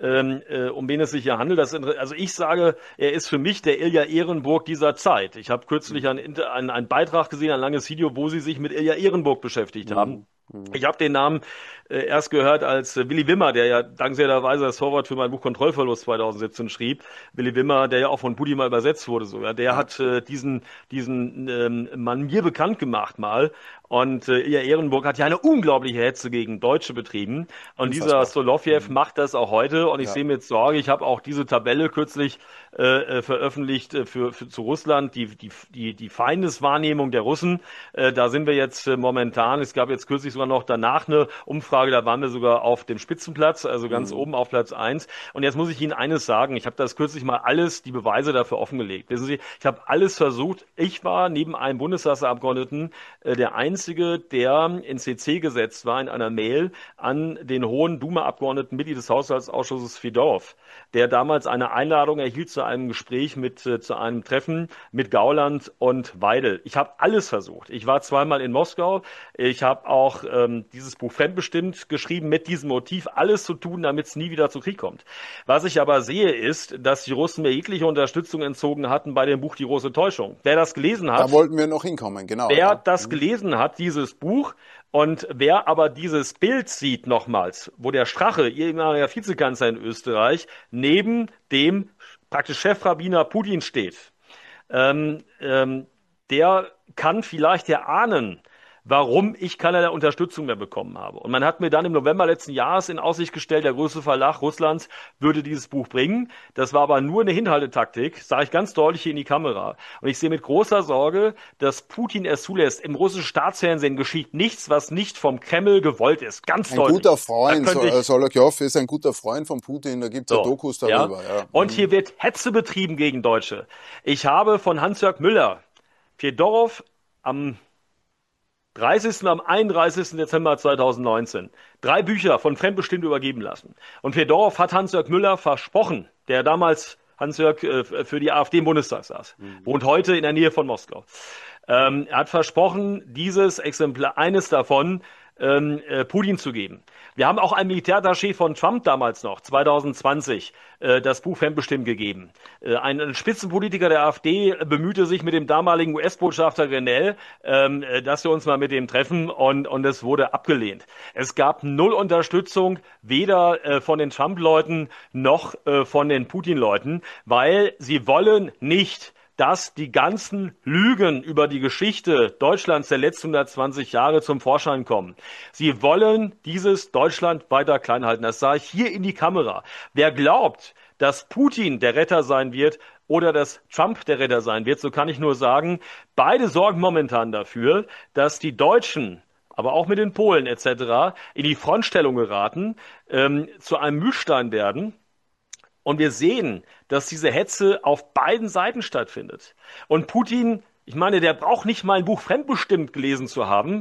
um wen es sich hier handelt. Also ich sage, er ist für mich der Ilja Ehrenburg dieser Zeit. Ich habe kürzlich einen Beitrag gesehen, ein langes Video, wo sie sich mit Ilja Ehrenburg beschäftigt haben. Ich habe den Namen erst gehört, als Willy Wimmer, der ja dankenswerterweise das Vorwort für mein Buch Kontrollverlust 2017 schrieb. Willy Wimmer, der ja auch von Putin mal übersetzt wurde, so, ja, der hat diesen Mann mir bekannt gemacht mal. Und Ilja Ehrenburg hat ja eine unglaubliche Hetze gegen Deutsche betrieben. Und dieser Unfassbar. Solovjew macht das auch heute. Und ich Ja. sehe mit Sorge, ich habe auch diese Tabelle kürzlich veröffentlicht zu Russland, die Feindeswahrnehmung der Russen. Da sind wir jetzt momentan, es gab jetzt kürzlich sogar noch danach eine Umfrage, da waren wir sogar auf dem Spitzenplatz, also ganz oben auf Platz 1. Und jetzt muss ich Ihnen eines sagen, ich habe das kürzlich mal alles, die Beweise dafür offengelegt. Wissen Sie, ich habe alles versucht. Ich war neben einem Bundestagsabgeordneten der Einzige, der in CC gesetzt war in einer Mail an den hohen Duma-Abgeordneten, Mitglied des Haushaltsausschusses Fedorov, der damals eine Einladung erhielt zu einem Gespräch zu einem Treffen mit Gauland und Weidel. Ich habe alles versucht. Ich war zweimal in Moskau. Ich habe auch dieses Buch Fremdbestimmt geschrieben mit diesem Motiv, alles zu tun, damit es nie wieder zu Krieg kommt. Was ich aber sehe, ist, dass die Russen mir jegliche Unterstützung entzogen hatten bei dem Buch Die große Täuschung. Wer das gelesen hat, Da wollten wir noch hinkommen, genau. wer Ja. das gelesen hat, dieses Buch, und wer aber dieses Bild sieht nochmals, wo der Strache, ehemaliger Vizekanzler in Österreich, neben dem praktisch Chefrabbiner Putin steht, der kann vielleicht erahnen, warum ich keinerlei Unterstützung mehr bekommen habe. Und man hat mir dann im November letzten Jahres in Aussicht gestellt, der größte Verlag Russlands würde dieses Buch bringen. Das war aber nur eine Hinhaltetaktik, sage ich ganz deutlich hier in die Kamera. Und ich sehe mit großer Sorge, dass Putin es zulässt. Im russischen Staatsfernsehen geschieht nichts, was nicht vom Kreml gewollt ist. Ganz Ein deutlich. guter Freund, Da könnte ich- Solokhov ist ein guter Freund von Putin, da gibt's ja Dokus darüber. Ja. Und hier wird Hetze betrieben gegen Deutsche. Ich habe von Hans-Jörg Müller, Fedorov am 30. und am 31. Dezember 2019 3 Bücher von Fremdbestimmt übergeben lassen. Und Fedorov hat Hans-Jörg Müller versprochen, der damals Hans-Jörg für die AfD im Bundestag saß, wohnt heute in der Nähe von Moskau. Er hat versprochen, dieses Exemplar, eines davon, Putin zu geben. Wir haben auch einem Militärattaché von Trump damals noch, 2020, das Buch Fremdbestimmt gegeben. Ein Spitzenpolitiker der AfD bemühte sich mit dem damaligen US-Botschafter Grenell, dass wir uns mal mit dem treffen, und es wurde abgelehnt. Es gab null Unterstützung, weder von den Trump-Leuten noch von den Putin-Leuten, weil sie wollen nicht, dass die ganzen Lügen über die Geschichte Deutschlands der letzten 120 Jahre zum Vorschein kommen. Sie wollen dieses Deutschland weiter klein halten. Das sage ich hier in die Kamera. Wer glaubt, dass Putin der Retter sein wird oder dass Trump der Retter sein wird, so kann ich nur sagen, beide sorgen momentan dafür, dass die Deutschen, aber auch mit den Polen etc. in die Frontstellung geraten, zu einem Mühlstein werden. Und wir sehen, dass diese Hetze auf beiden Seiten stattfindet. Und Putin, ich meine, der braucht nicht mal ein Buch Fremdbestimmt gelesen zu haben,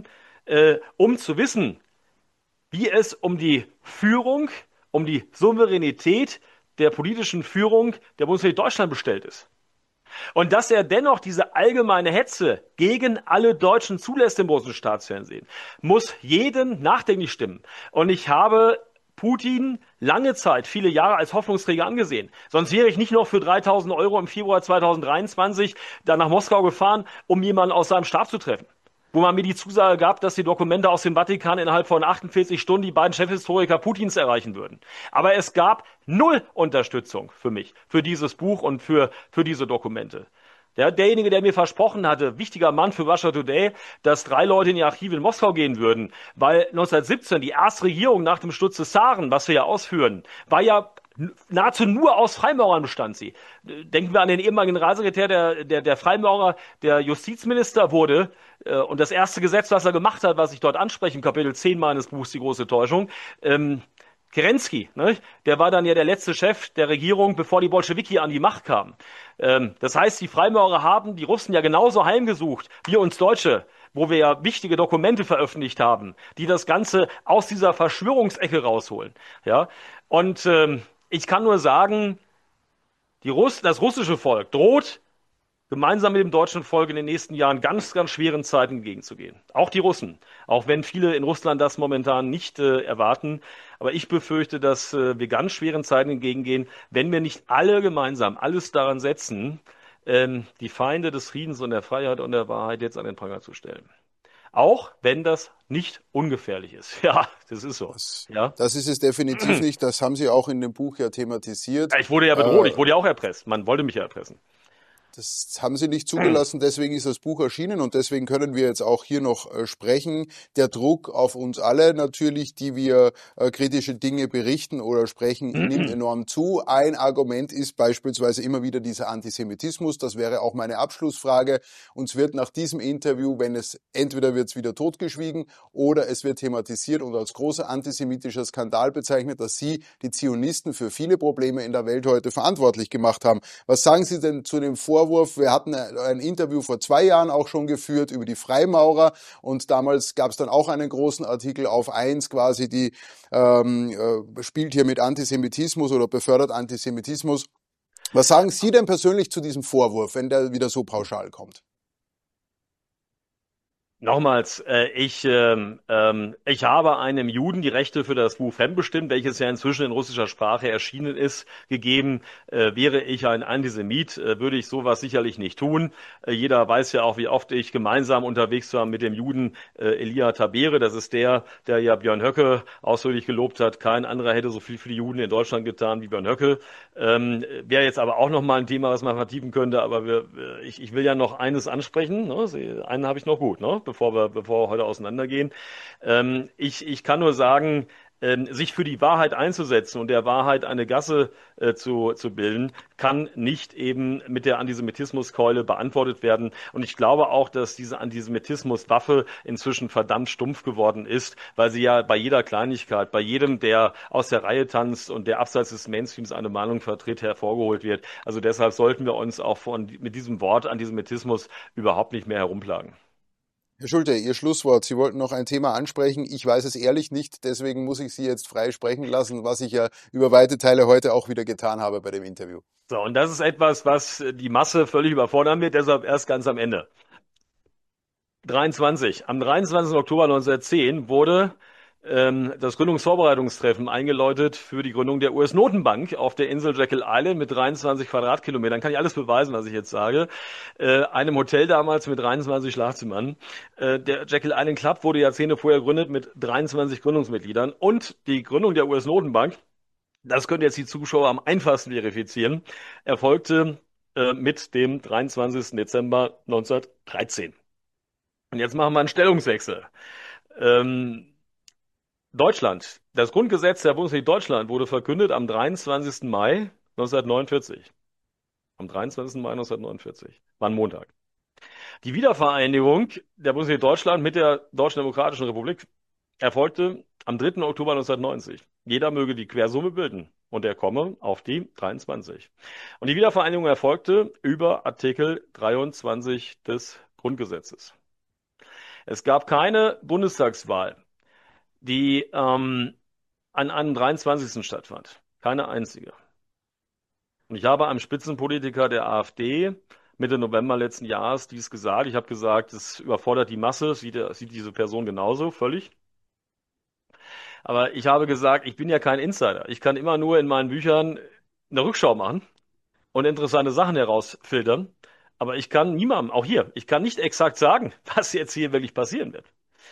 um zu wissen, wie es um die Führung, um die Souveränität der politischen Führung der Bundesrepublik Deutschland bestellt ist. Und dass er dennoch diese allgemeine Hetze gegen alle Deutschen zulässt im russischen Staatsfernsehen, muss jeden nachdenklich stimmen. Und ich habe Putin lange Zeit, viele Jahre als Hoffnungsträger angesehen. Sonst wäre ich nicht noch für 3.000 Euro im Februar 2023 dann nach Moskau gefahren, um jemanden aus seinem Stab zu treffen. Wo man mir die Zusage gab, dass die Dokumente aus dem Vatikan innerhalb von 48 Stunden die beiden Chefhistoriker Putins erreichen würden. Aber es gab null Unterstützung für mich, für dieses Buch und für diese Dokumente. Derjenige, der mir versprochen hatte, wichtiger Mann für Russia Today, dass 3 Leute in die Archive in Moskau gehen würden, weil 1917 die erste Regierung nach dem Sturz des Zaren, was wir ja ausführen, war ja nahezu nur aus Freimaurern bestand sie. Denken wir an den ehemaligen Generalsekretär der Freimaurer, der Justizminister wurde, und das erste Gesetz, was er gemacht hat, was ich dort anspreche, im Kapitel 10 meines Buchs Die große Täuschung, Kerensky, ne? Der war dann ja der letzte Chef der Regierung, bevor die Bolschewiki an die Macht kamen. Das heißt, die Freimaurer haben die Russen ja genauso heimgesucht wie uns Deutsche, wo wir ja wichtige Dokumente veröffentlicht haben, die das Ganze aus dieser Verschwörungsecke rausholen. Ja? Und ich kann nur sagen, das russische Volk droht, gemeinsam mit dem deutschen Volk in den nächsten Jahren ganz, ganz schweren Zeiten entgegenzugehen. Auch die Russen, auch wenn viele in Russland das momentan nicht erwarten. Aber ich befürchte, dass wir ganz schweren Zeiten entgegengehen, wenn wir nicht alle gemeinsam alles daran setzen, die Feinde des Friedens und der Freiheit und der Wahrheit jetzt an den Pranger zu stellen. Auch wenn das nicht ungefährlich ist. Ja, das ist so. Das, Ja. das ist es definitiv nicht. Das haben Sie auch in dem Buch ja thematisiert. Ich wurde ja bedroht, ich wurde ja auch erpresst. Man wollte mich ja erpressen. Das haben Sie nicht zugelassen, deswegen ist das Buch erschienen und deswegen können wir jetzt auch hier noch sprechen. Der Druck auf uns alle natürlich, die wir kritische Dinge berichten oder sprechen, nimmt enorm zu. Ein Argument ist beispielsweise immer wieder dieser Antisemitismus. Das wäre auch meine Abschlussfrage. Uns wird nach diesem Interview, wenn es entweder wird es wieder totgeschwiegen oder es wird thematisiert und als großer antisemitischer Skandal bezeichnet, dass Sie die Zionisten für viele Probleme in der Welt heute verantwortlich gemacht haben. Was sagen Sie denn zu dem Vorwurf? Wir hatten ein Interview vor 2 Jahren auch schon geführt über die Freimaurer und damals gab es dann auch einen großen Artikel auf 1 quasi, die spielt hier mit Antisemitismus oder befördert Antisemitismus. Was sagen Sie denn persönlich zu diesem Vorwurf, wenn der wieder so pauschal kommt? Nochmals, ich habe einem Juden die Rechte für das Buch Fremdbestimmt, welches ja inzwischen in russischer Sprache erschienen ist, gegeben. Wäre ich ein Antisemit, würde ich sowas sicherlich nicht tun. Jeder weiß ja auch, wie oft ich gemeinsam unterwegs war mit dem Juden Elia Tabere. Das ist der ja Björn Höcke ausdrücklich gelobt hat. Kein anderer hätte so viel für die Juden in Deutschland getan wie Björn Höcke. Wäre jetzt aber auch nochmal ein Thema, was man vertiefen könnte. Aber ich will ja noch eines ansprechen. Ne? Einen habe ich noch gut, ne? Bevor wir heute auseinandergehen. Ich kann nur sagen, sich für die Wahrheit einzusetzen und der Wahrheit eine Gasse zu bilden, kann nicht eben mit der Antisemitismuskeule beantwortet werden. Und ich glaube auch, dass diese Antisemitismuswaffe inzwischen verdammt stumpf geworden ist, weil sie ja bei jeder Kleinigkeit, bei jedem, der aus der Reihe tanzt und der abseits des Mainstreams eine Meinung vertritt, hervorgeholt wird. Also deshalb sollten wir uns auch mit diesem Wort Antisemitismus überhaupt nicht mehr herumplagen. Herr Schulte, Ihr Schlusswort. Sie wollten noch ein Thema ansprechen. Ich weiß es ehrlich nicht, deswegen muss ich Sie jetzt frei sprechen lassen, was ich ja über weite Teile heute auch wieder getan habe bei dem Interview. So, und das ist etwas, was die Masse völlig überfordern wird, deshalb erst ganz am Ende. Am 23. Oktober 1910 wurde das Gründungsvorbereitungstreffen eingeläutet für die Gründung der US-Notenbank auf der Insel Jekyll Island mit 23 Quadratkilometern. Kann ich alles beweisen, was ich jetzt sage. Einem Hotel damals mit 23 Schlafzimmern. Der Jekyll Island Club wurde Jahrzehnte vorher gegründet mit 23 Gründungsmitgliedern. Und die Gründung der US-Notenbank, das können jetzt die Zuschauer am einfachsten verifizieren, erfolgte mit dem 23. Dezember 1913. Und jetzt machen wir einen Stellungswechsel. Deutschland. Das Grundgesetz der Bundesrepublik Deutschland wurde verkündet am 23. Mai 1949. Am 23. Mai 1949. War ein Montag. Die Wiedervereinigung der Bundesrepublik Deutschland mit der Deutschen Demokratischen Republik erfolgte am 3. Oktober 1990. Jeder möge die Quersumme bilden und er komme auf die 23. Und die Wiedervereinigung erfolgte über Artikel 23 des Grundgesetzes. Es gab keine Bundestagswahl, die an einem 23. stattfand. Keine einzige. Und ich habe einem Spitzenpolitiker der AfD Mitte November letzten Jahres dies gesagt. Ich habe gesagt, es überfordert die Masse, sieht diese Person genauso, völlig. Aber ich habe gesagt, ich bin ja kein Insider. Ich kann immer nur in meinen Büchern eine Rückschau machen und interessante Sachen herausfiltern. Aber ich kann niemandem, auch hier, ich kann nicht exakt sagen, was jetzt hier wirklich passieren wird.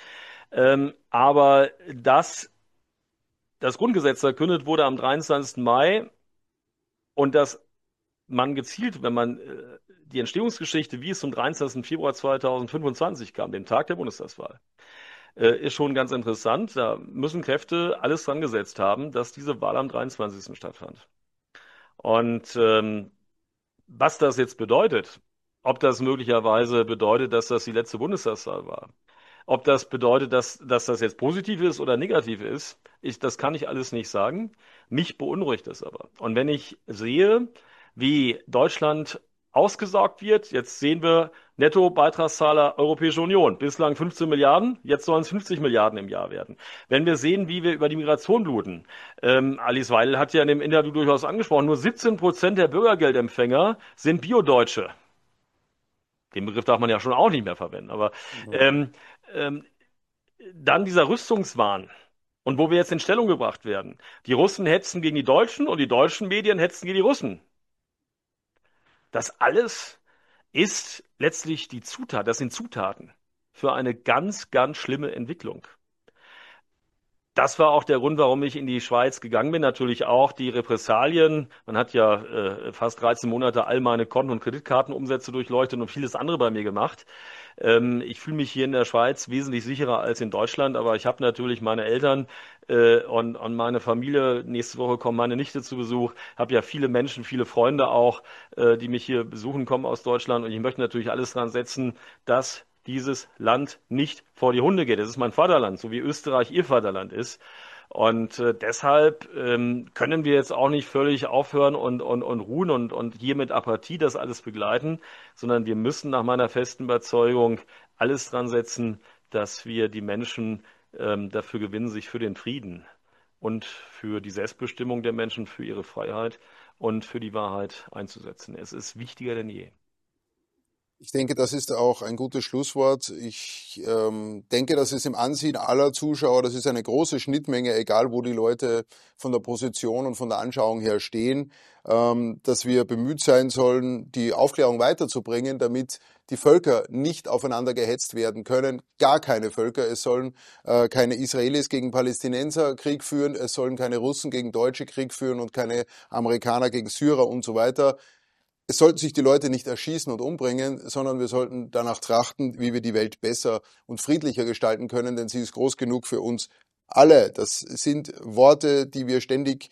Aber das Grundgesetz verkündet wurde am 23. Mai und dass man gezielt, wenn man die Entstehungsgeschichte, wie es zum 23. Februar 2025 kam, dem Tag der Bundestagswahl, ist schon ganz interessant. Da müssen Kräfte alles dran gesetzt haben, dass diese Wahl am 23. stattfand. Und was das jetzt bedeutet, ob das möglicherweise bedeutet, dass das die letzte Bundestagswahl war, ob das bedeutet, dass das jetzt positiv ist oder negativ ist, das kann ich alles nicht sagen. Mich beunruhigt das aber. Und wenn ich sehe, wie Deutschland ausgesaugt wird, jetzt sehen wir Nettobeitragszahler Europäische Union, bislang 15 Milliarden, jetzt sollen es 50 Milliarden im Jahr werden. Wenn wir sehen, wie wir über die Migration bluten, Alice Weidel hat ja in dem Interview durchaus angesprochen, nur 17% der Bürgergeldempfänger sind Biodeutsche. Den Begriff darf man ja schon auch nicht mehr verwenden, aber dann dieser Rüstungswahn und wo wir jetzt in Stellung gebracht werden. Die Russen hetzen gegen die Deutschen und die deutschen Medien hetzen gegen die Russen. Das alles ist letztlich die Zutat, das sind Zutaten für eine ganz, ganz schlimme Entwicklung. Das war auch der Grund, warum ich in die Schweiz gegangen bin. Natürlich auch die Repressalien. Man hat ja fast 13 Monate all meine Konten- und Kreditkartenumsätze durchleuchtet und vieles andere bei mir gemacht. Ich fühle mich hier in der Schweiz wesentlich sicherer als in Deutschland, aber ich habe natürlich meine Eltern und meine Familie. Nächste Woche kommen meine Nichte zu Besuch. Habe ja viele Menschen, viele Freunde auch, die mich hier besuchen kommen aus Deutschland. Und ich möchte natürlich alles dran setzen, dass dieses Land nicht vor die Hunde geht. Es ist mein Vaterland, so wie Österreich ihr Vaterland ist. Und deshalb können wir jetzt auch nicht völlig aufhören und ruhen und hier mit Apathie das alles begleiten, sondern wir müssen nach meiner festen Überzeugung alles dran setzen, dass wir die Menschen dafür gewinnen, sich für den Frieden und für die Selbstbestimmung der Menschen, für ihre Freiheit und für die Wahrheit einzusetzen. Es ist wichtiger denn je. Ich denke, das ist auch ein gutes Schlusswort. Ich denke, dass es im Ansehen aller Zuschauer, das ist eine große Schnittmenge, egal wo die Leute von der Position und von der Anschauung her stehen, dass wir bemüht sein sollen, die Aufklärung weiterzubringen, damit die Völker nicht aufeinander gehetzt werden können. Gar keine Völker. Es sollen keine Israelis gegen Palästinenser Krieg führen, es sollen keine Russen gegen Deutsche Krieg führen und keine Amerikaner gegen Syrer und so weiter. Es sollten sich die Leute nicht erschießen und umbringen, sondern wir sollten danach trachten, wie wir die Welt besser und friedlicher gestalten können, denn sie ist groß genug für uns alle. Das sind Worte, die wir ständig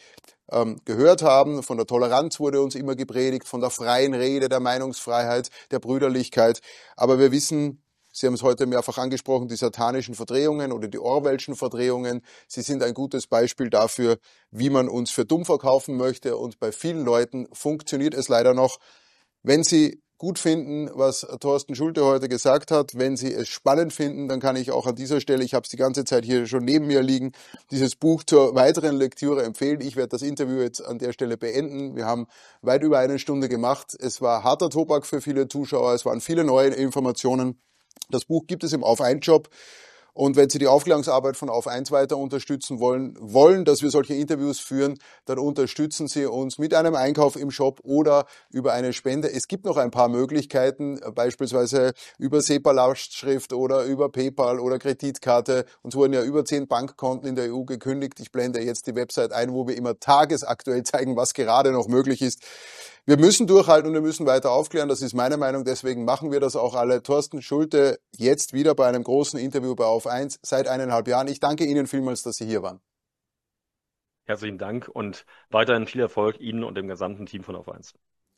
gehört haben. Von der Toleranz wurde uns immer gepredigt, von der freien Rede, der Meinungsfreiheit, der Brüderlichkeit. Aber wir wissen, Sie haben es heute mehrfach angesprochen, die satanischen Verdrehungen oder die Orwellschen Verdrehungen. Sie sind ein gutes Beispiel dafür, wie man uns für dumm verkaufen möchte. Und bei vielen Leuten funktioniert es leider noch. Wenn Sie gut finden, was Thorsten Schulte heute gesagt hat, wenn Sie es spannend finden, dann kann ich auch an dieser Stelle, ich habe es die ganze Zeit hier schon neben mir liegen, dieses Buch zur weiteren Lektüre empfehlen. Ich werde das Interview jetzt an der Stelle beenden. Wir haben weit über 1 Stunde gemacht. Es war harter Tobak für viele Zuschauer. Es waren viele neue Informationen. Das Buch gibt es im Auf1-Shop. Und wenn Sie die Aufklärungsarbeit von Auf1 weiter unterstützen wollen, dass wir solche Interviews führen, dann unterstützen Sie uns mit einem Einkauf im Shop oder über eine Spende. Es gibt noch ein paar Möglichkeiten, beispielsweise über SEPA-Lastschrift oder über PayPal oder Kreditkarte. Uns wurden ja über 10 Bankkonten in der EU gekündigt. Ich blende jetzt die Website ein, wo wir immer tagesaktuell zeigen, was gerade noch möglich ist. Wir müssen durchhalten und wir müssen weiter aufklären. Das ist meine Meinung. Deswegen machen wir das auch alle. Thorsten Schulte jetzt wieder bei einem großen Interview bei Auf1 seit 1,5 Jahren. Ich danke Ihnen vielmals, dass Sie hier waren. Herzlichen Dank und weiterhin viel Erfolg Ihnen und dem gesamten Team von Auf1.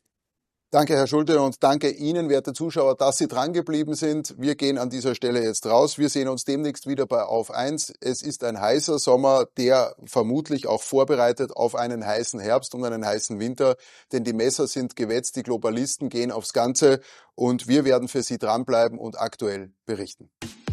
Danke, Herr Schulte, und danke Ihnen, werte Zuschauer, dass Sie dran geblieben sind. Wir gehen an dieser Stelle jetzt raus. Wir sehen uns demnächst wieder bei Auf1. Es ist ein heißer Sommer, der vermutlich auch vorbereitet auf einen heißen Herbst und einen heißen Winter, denn die Messer sind gewetzt, die Globalisten gehen aufs Ganze und wir werden für Sie dranbleiben und aktuell berichten.